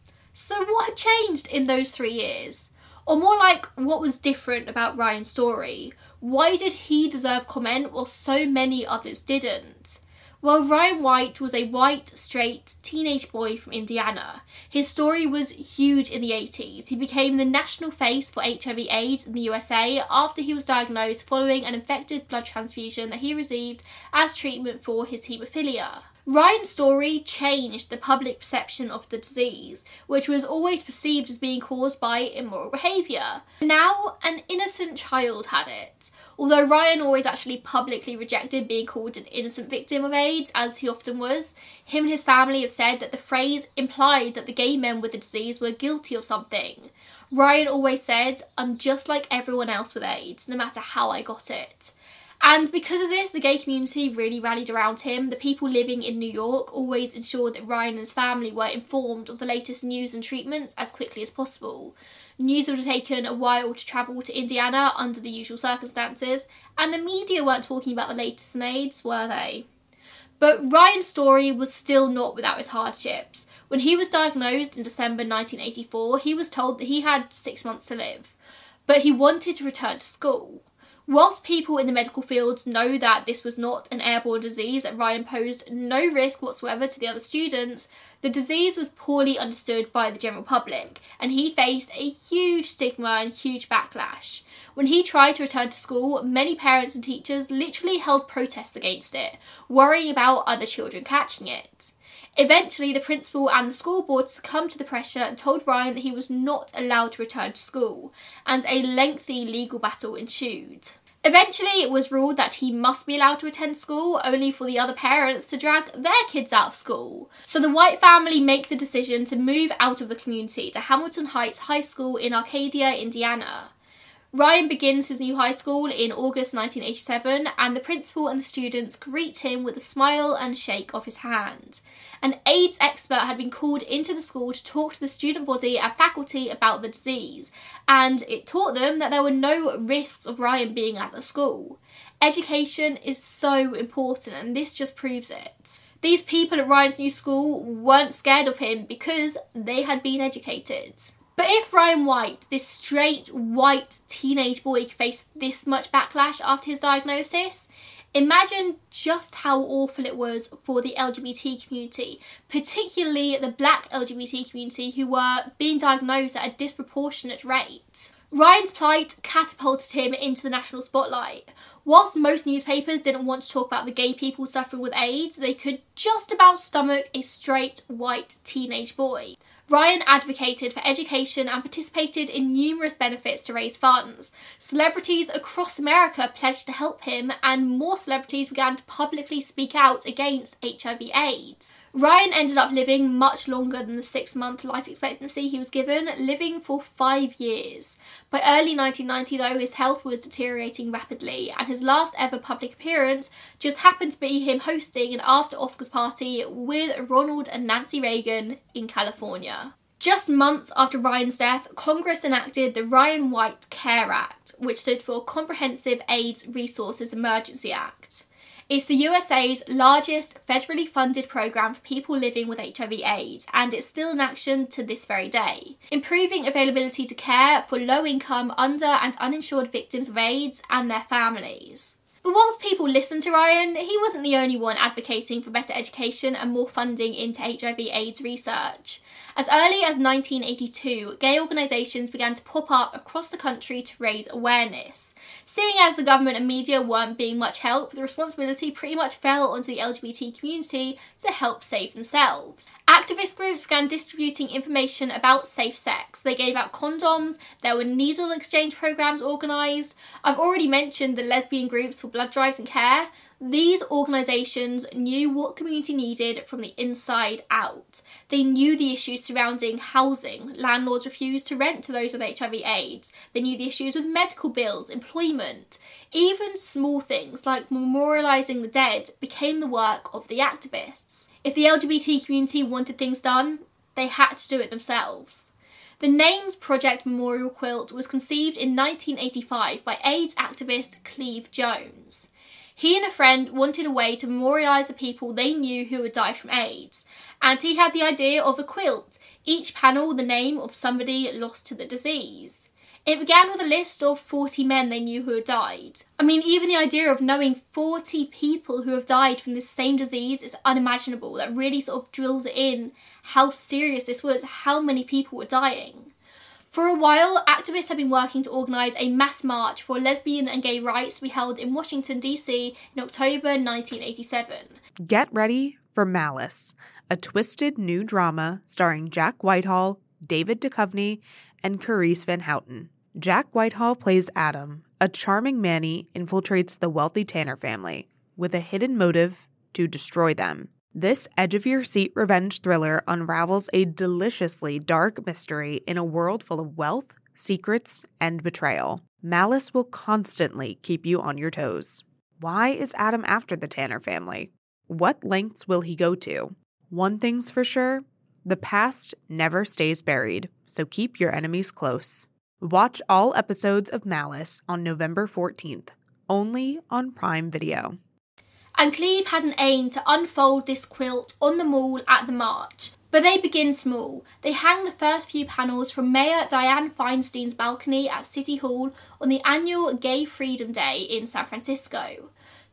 So what had changed in those 3 years? Or more like, what was different about Ryan's story? Why did he deserve comment while so many others didn't? Well, Ryan White was a white, straight, teenage boy from Indiana. His story was huge in the 80s. He became the national face for HIV/AIDS in the USA after he was diagnosed following an infected blood transfusion that he received as treatment for his haemophilia. Ryan's story changed the public perception of the disease, which was always perceived as being caused by immoral behaviour. Now, an innocent child had it. Although Ryan always actually publicly rejected being called an innocent victim of AIDS, as he often was, him and his family have said that the phrase implied that the gay men with the disease were guilty of something. Ryan always said, "I'm just like everyone else with AIDS, no matter how I got it." And because of this, the gay community really rallied around him. The people living in New York always ensured that Ryan and his family were informed of the latest news and treatments as quickly as possible. News would have taken a while to travel to Indiana under the usual circumstances, and the media weren't talking about the latest in AIDS, were they? But Ryan's story was still not without its hardships. When he was diagnosed in December 1984, he was told that he had 6 months to live, but he wanted to return to school. Whilst people in the medical field know that this was not an airborne disease and Ryan posed no risk whatsoever to the other students, the disease was poorly understood by the general public, and he faced a huge stigma and huge backlash. When he tried to return to school, many parents and teachers literally held protests against it, worrying about other children catching it. Eventually, the principal and the school board succumbed to the pressure and told Ryan that he was not allowed to return to school, and a lengthy legal battle ensued. Eventually, it was ruled that he must be allowed to attend school, only for the other parents to drag their kids out of school. So the White family make the decision to move out of the community to Hamilton Heights High School in Arcadia, Indiana. Ryan begins his new high school in August 1987, and the principal and the students greet him with a smile and a shake of his hand. An AIDS expert had been called into the school to talk to the student body and faculty about the disease, and it taught them that there were no risks of Ryan being at the school. Education is so important, and this just proves it. These people at Ryan's new school weren't scared of him because they had been educated. But if Ryan White, this straight, white teenage boy, could face this much backlash after his diagnosis, Imagine just how awful it was for the LGBT community, particularly the black LGBT community who were being diagnosed at a disproportionate rate. Ryan's plight catapulted him into the national spotlight. Whilst most newspapers didn't want to talk about the gay people suffering with AIDS, they could just about stomach a straight white teenage boy. Ryan advocated for education and participated in numerous benefits to raise funds. Celebrities across America pledged to help him, and more celebrities began to publicly speak out against HIV/AIDS. Ryan ended up living much longer than the 6-month life expectancy he was given, living for 5 years. By early 1990 though, his health was deteriorating rapidly, and his last ever public appearance just happened to be him hosting an after-Oscars party with Ronald and Nancy Reagan in California. Just months after Ryan's death, Congress enacted the Ryan White CARE Act, which stood for Comprehensive AIDS Resources Emergency Act. It's the USA's largest federally funded program for people living with HIV/AIDS, and it's still in action to this very day, improving availability to care for low-income, under and uninsured victims of AIDS and their families. But whilst people listened to Ryan, he wasn't the only one advocating for better education and more funding into HIV/AIDS research. As early as 1982, gay organisations began to pop up across the country to raise awareness. Seeing as the government and media weren't being much help, the responsibility pretty much fell onto the LGBT community to help save themselves. Activist groups began distributing information about safe sex. They gave out condoms, there were needle exchange programs organised. I've already mentioned the lesbian groups for blood drives and care. These organisations knew what the community needed from the inside out. They knew the issues surrounding housing. Landlords refused to rent to those with HIV/AIDS. They knew the issues with medical bills, employment. Even small things like memorialising the dead became the work of the activists. If the LGBT community wanted things done, they had to do it themselves. The Names Project Memorial Quilt was conceived in 1985 by AIDS activist Cleve Jones. He and a friend wanted a way to memorialise the people they knew who had died from AIDS, and he had the idea of a quilt, each panel the name of somebody lost to the disease. It began with a list of 40 men they knew who had died. I mean, even the idea of knowing 40 people who have died from this same disease is unimaginable. That really sort of drills it in how serious this was, how many people were dying. For a while, activists have been working to organise a mass march for lesbian and gay rights to be held in Washington, D.C. in October 1987. Get ready for Malice, a twisted new drama starring Jack Whitehall, David Duchovny, and Carice Van Houten. Jack Whitehall plays Adam. A charming Manny infiltrates the wealthy Tanner family with a hidden motive to destroy them. This edge-of-your-seat revenge thriller unravels a deliciously dark mystery in a world full of wealth, secrets, and betrayal. Malice will constantly keep you on your toes. Why is Adam after the Tanner family? What lengths will he go to? One thing's for sure, the past never stays buried, so keep your enemies close. Watch all episodes of Malice on November 14th, only on Prime Video. And Cleve had an aim to unfold this quilt on the mall at the march. But they begin small. They hang the first few panels from Mayor Dianne Feinstein's balcony at City Hall on the annual Gay Freedom Day in San Francisco.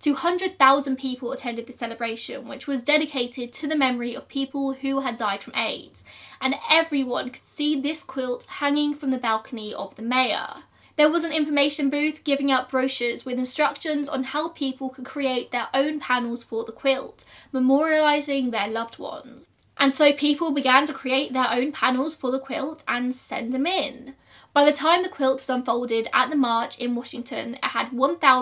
200,000 people attended the celebration, which was dedicated to the memory of people who had died from AIDS, and everyone could see this quilt hanging from the balcony of the mayor. There was an information booth giving out brochures with instructions on how people could create their own panels for the quilt, memorialising their loved ones. And so people began to create their own panels for the quilt and send them in. By the time the quilt was unfolded at the march in Washington, it had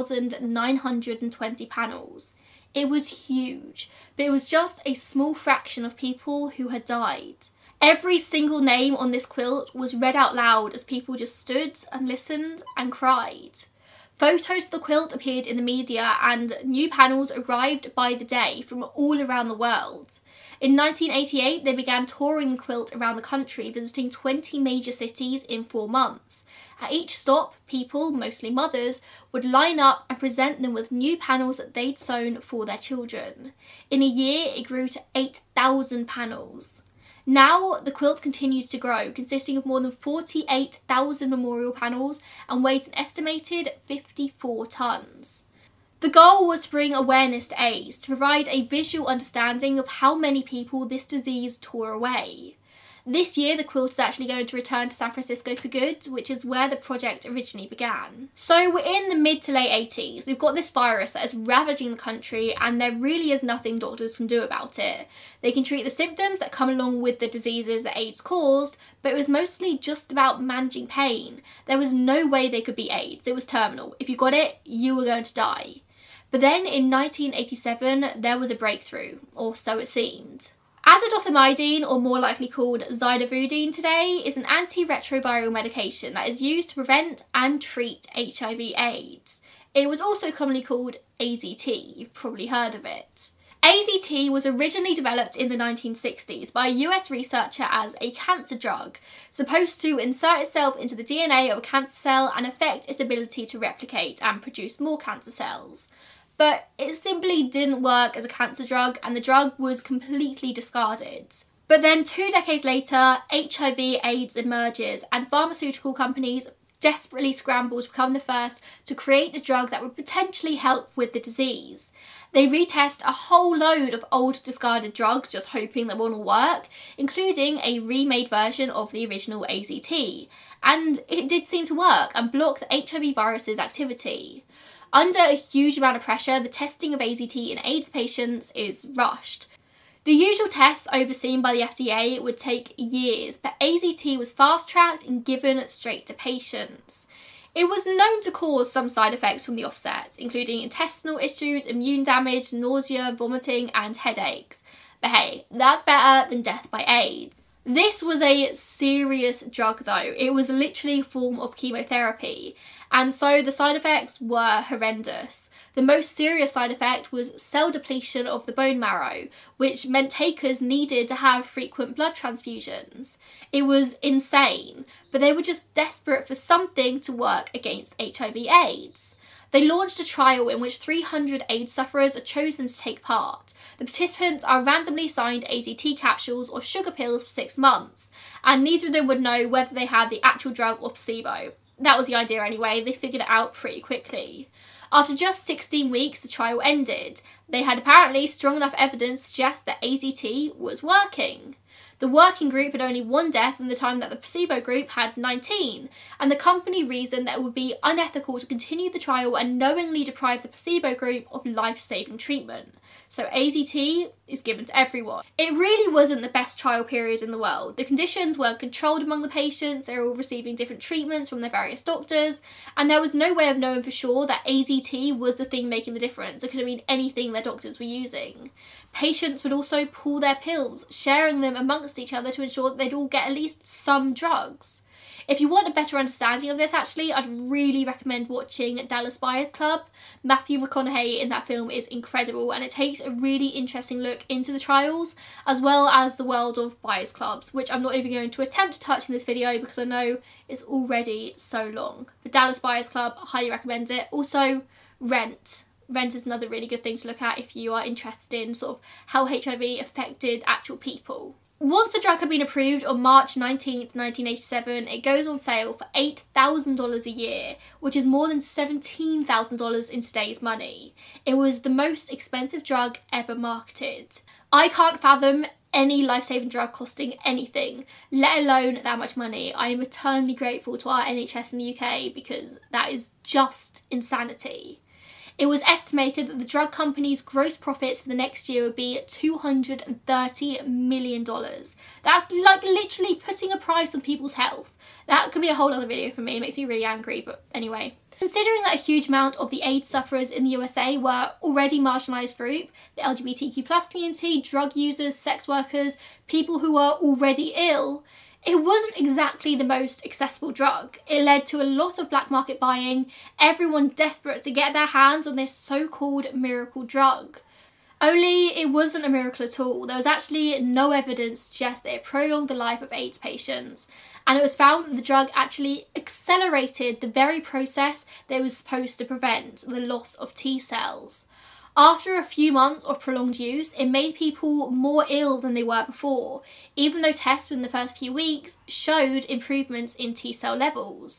1,920 panels. It was huge, but it was just a small fraction of people who had died. Every single name on this quilt was read out loud as people just stood and listened and cried. Photos of the quilt appeared in the media and new panels arrived by the day from all around the world. In 1988, they began touring the quilt around the country, visiting 20 major cities in 4 months. At each stop, people, mostly mothers, would line up and present them with new panels that they'd sewn for their children. In a year, it grew to 8,000 panels. Now, the quilt continues to grow, consisting of more than 48,000 memorial panels and weighs an estimated 54 tons. The goal was to bring awareness to AIDS, to provide a visual understanding of how many people this disease tore away. This year, the quilt is actually going to return to San Francisco for good, which is where the project originally began. So we're in the mid to late 80s. We've got this virus that is ravaging the country, and there really is nothing doctors can do about it. They can treat the symptoms that come along with the diseases that AIDS caused, but it was mostly just about managing pain. There was no way they could beat AIDS. It was terminal. If you got it, you were going to die. But then in 1987, there was a breakthrough, or so it seemed. Azidothymidine, or more likely called zidovudine today, is an antiretroviral medication that is used to prevent and treat HIV/AIDS. It was also commonly called AZT, you've probably heard of it. AZT was originally developed in the 1960s by a US researcher as a cancer drug, supposed to insert itself into the DNA of a cancer cell and affect its ability to replicate and produce more cancer cells. But it simply didn't work as a cancer drug, and the drug was completely discarded. But then 2 decades later, HIV/AIDS emerges, and pharmaceutical companies desperately scramble to become the first to create a drug that would potentially help with the disease. They retest a whole load of old discarded drugs, just hoping that one will work, including a remade version of the original AZT. And it did seem to work and block the HIV virus's activity. Under a huge amount of pressure, the testing of AZT in AIDS patients is rushed. The usual tests overseen by the FDA would take years, but AZT was fast-tracked and given straight to patients. It was known to cause some side effects from the offset, including intestinal issues, immune damage, nausea, vomiting, and headaches. But hey, that's better than death by AIDS. This was a serious drug though. It was literally a form of chemotherapy, and so the side effects were horrendous. The most serious side effect was cell depletion of the bone marrow, which meant takers needed to have frequent blood transfusions. It was insane, but they were just desperate for something to work against HIV/AIDS. They launched a trial in which 300 AIDS sufferers are chosen to take part. The participants are randomly assigned AZT capsules or sugar pills for 6 months, and neither of them would know whether they had the actual drug or placebo. That was the idea anyway. They figured it out pretty quickly. After just 16 weeks, the trial ended. They had apparently strong enough evidence to suggest that AZT was working. The working group had only 1 death in the time that the placebo group had 19, and the company reasoned that it would be unethical to continue the trial and knowingly deprive the placebo group of life-saving treatment. So AZT is given to everyone. It really wasn't the best trial period in the world. The conditions weren't controlled among the patients, they were all receiving different treatments from their various doctors, and there was no way of knowing for sure that AZT was the thing making the difference. It could have been anything their doctors were using. Patients would also pool their pills, sharing them amongst each other to ensure that they'd all get at least some drugs. If you want a better understanding of this, actually, I'd really recommend watching Dallas Buyers Club. Matthew McConaughey in that film is incredible, and it takes a really interesting look into the trials, as well as the world of buyers clubs, which I'm not even going to attempt to touch in this video because I know it's already so long. But Dallas Buyers Club, I highly recommend it. Also, Rent. Rent is another really good thing to look at if you are interested in sort of how HIV affected actual people. Once the drug had been approved on March 19th, 1987, it goes on sale for $8,000 a year, which is more than $17,000 in today's money. It was the most expensive drug ever marketed. I can't fathom any life-saving drug costing anything, let alone that much money. I am eternally grateful to our NHS in the UK because that is just insanity. It was estimated that the drug company's gross profits for the next year would be $230 million. That's like literally putting a price on people's health. That could be a whole other video for me. It makes me really angry, but anyway. Considering that a huge amount of the AIDS sufferers in the USA were already marginalised group, the LGBTQ+ community, drug users, sex workers, people who were already ill, it wasn't exactly the most accessible drug. It led to a lot of black market buying, everyone desperate to get their hands on this so-called miracle drug. Only it wasn't a miracle at all. There was actually no evidence to suggest that it prolonged the life of AIDS patients, and it was found that the drug actually accelerated the very process that it was supposed to prevent, the loss of T cells. After a few months of prolonged use, it made people more ill than they were before, even though tests within the first few weeks showed improvements in T cell levels.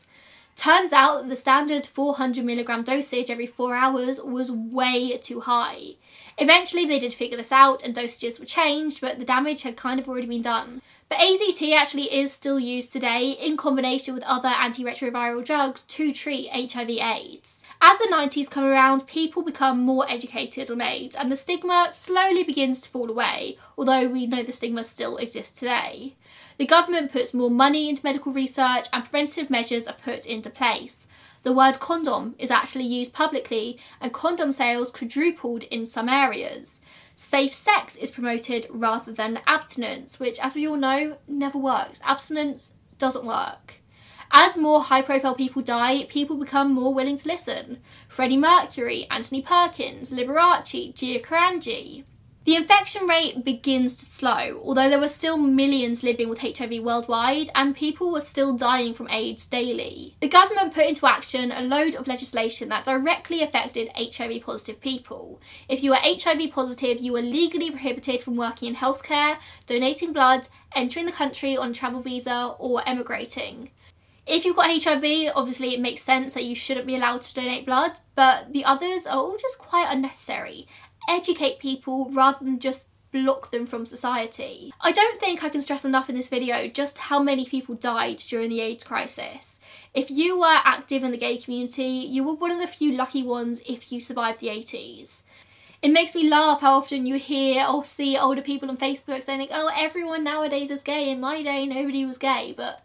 Turns out that the standard 400mg dosage every 4 hours was way too high. Eventually they did figure this out and dosages were changed, but the damage had kind of already been done. But AZT actually is still used today in combination with other antiretroviral drugs to treat HIV/AIDS. As the 90s come around, people become more educated on AIDS and the stigma slowly begins to fall away, although we know the stigma still exists today. The government puts more money into medical research and preventative measures are put into place. The word condom is actually used publicly and condom sales quadrupled in some areas. Safe sex is promoted rather than abstinence, which, as we all know, never works. Abstinence doesn't work. As more high-profile people die, people become more willing to listen. Freddie Mercury, Anthony Perkins, Liberace, Gia Carangi. The infection rate begins to slow, although there were still millions living with HIV worldwide and people were still dying from AIDS daily. The government put into action a load of legislation that directly affected HIV positive people. If you were HIV positive, you were legally prohibited from working in healthcare, donating blood, entering the country on a travel visa, or emigrating. If you've got HIV, obviously it makes sense that you shouldn't be allowed to donate blood, but the others are all just quite unnecessary. Educate people rather than just block them from society. I don't think I can stress enough in this video just how many people died during the AIDS crisis. If you were active in the gay community, you were one of the few lucky ones if you survived the 80s. It makes me laugh how often you hear or see older people on Facebook saying, oh, everyone nowadays is gay, in my day nobody was gay, but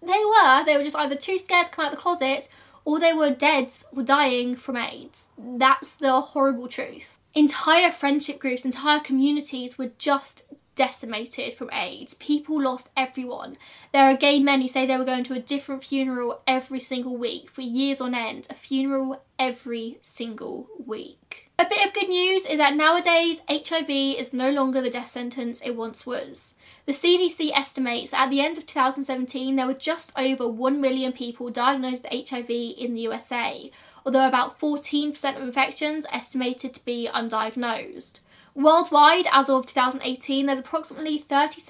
they were just either too scared to come out of the closet or they were dead or dying from AIDS. That's the horrible truth. Entire friendship groups, entire communities were just decimated from AIDS. People lost everyone. There are gay men who say they were going to a different funeral every single week for years on end. A funeral every single week. A bit of good news is that nowadays HIV is no longer the death sentence it once was. The CDC estimates that at the end of 2017 there were just over 1 million people diagnosed with HIV in the USA, although about 14% of infections are estimated to be undiagnosed. Worldwide, as of 2018, there's approximately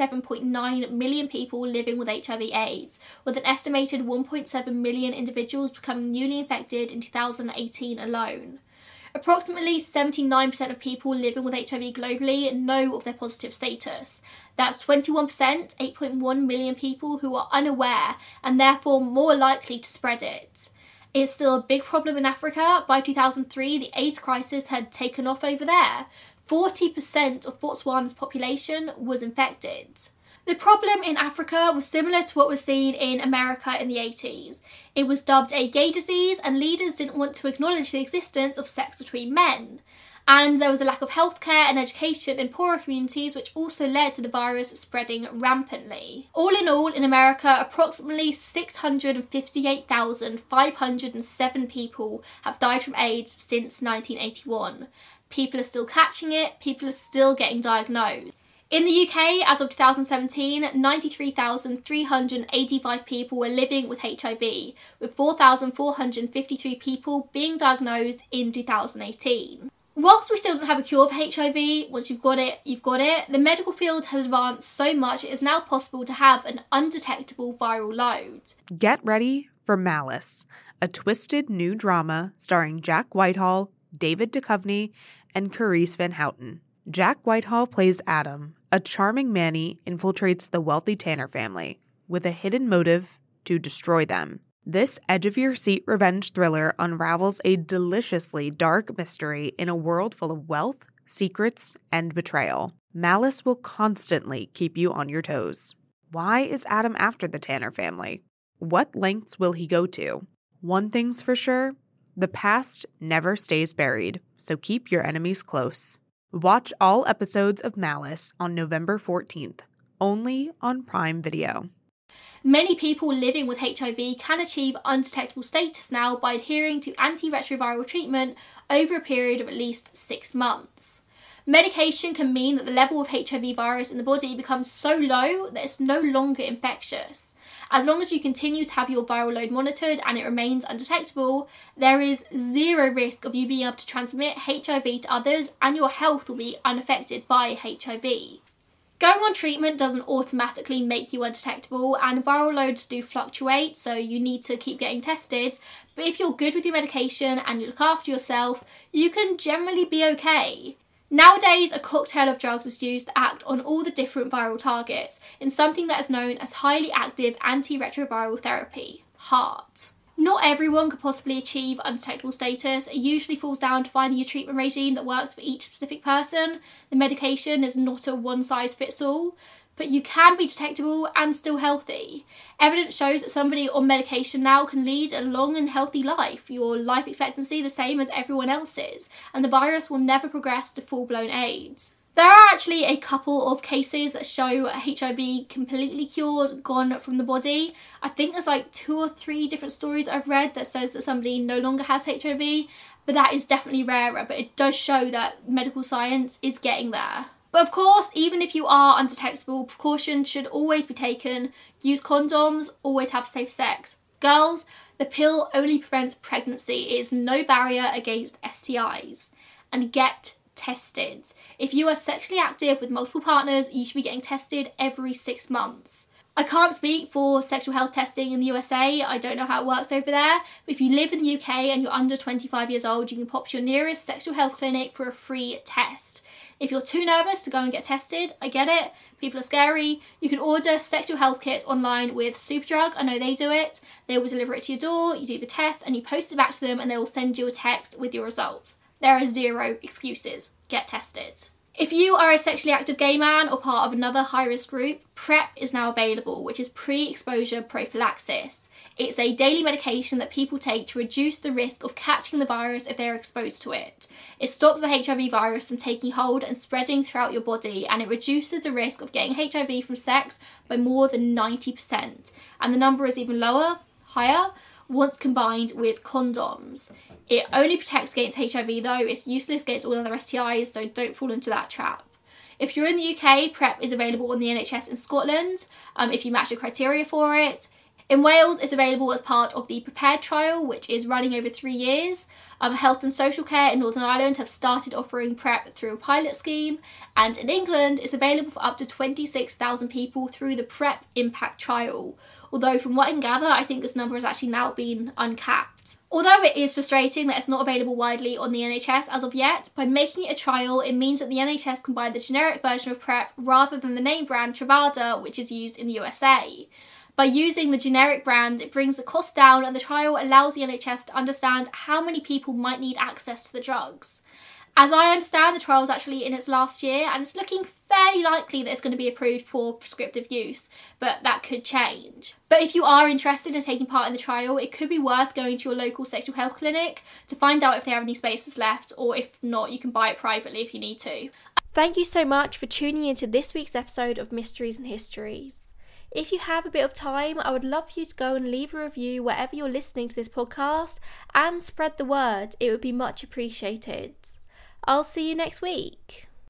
37.9 million people living with HIV/AIDS, with an estimated 1.7 million individuals becoming newly infected in 2018 alone. Approximately 79% of people living with HIV globally know of their positive status. That's 21%, 8.1 million people who are unaware and therefore more likely to spread it. It's still a big problem in Africa. By 2003, the AIDS crisis had taken off over there. 40% of Botswana's population was infected. The problem in Africa was similar to what was seen in America in the 80s. It was dubbed a gay disease and leaders didn't want to acknowledge the existence of sex between men. And there was a lack of healthcare and education in poorer communities, which also led to the virus spreading rampantly. All in America, approximately 658,507 people have died from AIDS since 1981. People are still catching it, people are still getting diagnosed. In the UK, as of 2017, 93,385 people were living with HIV, with 4,453 people being diagnosed in 2018. Whilst we still don't have a cure for HIV, once you've got it, you've got it, the medical field has advanced so much it is now possible to have an undetectable viral load. Get ready for Malice, a twisted new drama starring Jack Whitehall, David Duchovny, and Carice Van Houten. Jack Whitehall plays Adam. A charming Manny infiltrates the wealthy Tanner family with a hidden motive to destroy them. This edge-of-your-seat revenge thriller unravels a deliciously dark mystery in a world full of wealth, secrets, and betrayal. Malice will constantly keep you on your toes. Why is Adam after the Tanner family? What lengths will he go to? One thing's for sure, the past never stays buried, so keep your enemies close. Watch all episodes of Malice on November 14th, only on Prime Video. Many people living with HIV can achieve undetectable status now by adhering to antiretroviral treatment over a period of at least 6 months. Medication can mean that the level of HIV virus in the body becomes so low that it's no longer infectious. As long as you continue to have your viral load monitored and it remains undetectable, there is zero risk of you being able to transmit HIV to others and your health will be unaffected by HIV. Going on treatment doesn't automatically make you undetectable, and viral loads do fluctuate, so you need to keep getting tested. But if you're good with your medication and you look after yourself, you can generally be okay. Nowadays, a cocktail of drugs is used to act on all the different viral targets in something that is known as highly active antiretroviral therapy, HAART. Not everyone could possibly achieve undetectable status. It usually falls down to finding a treatment regime that works for each specific person. The medication is not a one-size-fits-all, but you can be detectable and still healthy. Evidence shows that somebody on medication now can lead a long and healthy life, your life expectancy the same as everyone else's, and the virus will never progress to full-blown AIDS. There are actually a couple of cases that show HIV completely cured, gone from the body. I think there's like 2 or 3 different stories I've read that says that somebody no longer has HIV, but that is definitely rarer, but it does show that medical science is getting there. But of course, even if you are undetectable, precautions should always be taken. Use condoms, always have safe sex. Girls, the pill only prevents pregnancy. It is no barrier against STIs. And get tested. If you are sexually active with multiple partners, you should be getting tested every 6 months. I can't speak for sexual health testing in the USA, I don't know how it works over there, but if you live in the UK and you're under 25 years old, you can pop to your nearest sexual health clinic for a free test. If you're too nervous to go and get tested, I get it, people are scary, you can order sexual health kits online with Superdrug, I know they do it. They will deliver it to your door, you do the test and you post it back to them and they will send you a text with your results. There are 0 excuses. Get tested. If you are a sexually active gay man or part of another high-risk group, PrEP is now available, which is pre-exposure prophylaxis. It's a daily medication that people take to reduce the risk of catching the virus if they're exposed to it. It stops the HIV virus from taking hold and spreading throughout your body, and it reduces the risk of getting HIV from sex by more than 90%. And the number is even higher, once combined with condoms. It only protects against HIV though, it's useless against all other STIs, so don't fall into that trap. If you're in the UK, PrEP is available on the NHS in Scotland, if you match the criteria for it. In Wales, it's available as part of the Prepared trial, which is running over 3 years. Health and Social Care in Northern Ireland have started offering PrEP through a pilot scheme, and in England, it's available for up to 26,000 people through the PrEP Impact trial. Although from what I can gather, I think this number has actually now been uncapped. Although it is frustrating that it's not available widely on the NHS as of yet, by making it a trial, it means that the NHS can buy the generic version of PrEP rather than the name brand Truvada, which is used in the USA. By using the generic brand, it brings the cost down and the trial allows the NHS to understand how many people might need access to the drugs. As I understand, the trial is actually in its last year and it's looking fairly likely that it's going to be approved for prescriptive use, but that could change. But if you are interested in taking part in the trial, it could be worth going to your local sexual health clinic to find out if they have any spaces left, or if not, you can buy it privately if you need to. Thank you so much for tuning into this week's episode of Mysteries and Histories. If you have a bit of time, I would love for you to go and leave a review wherever you're listening to this podcast and spread the word. It would be much appreciated. I'll see you next week.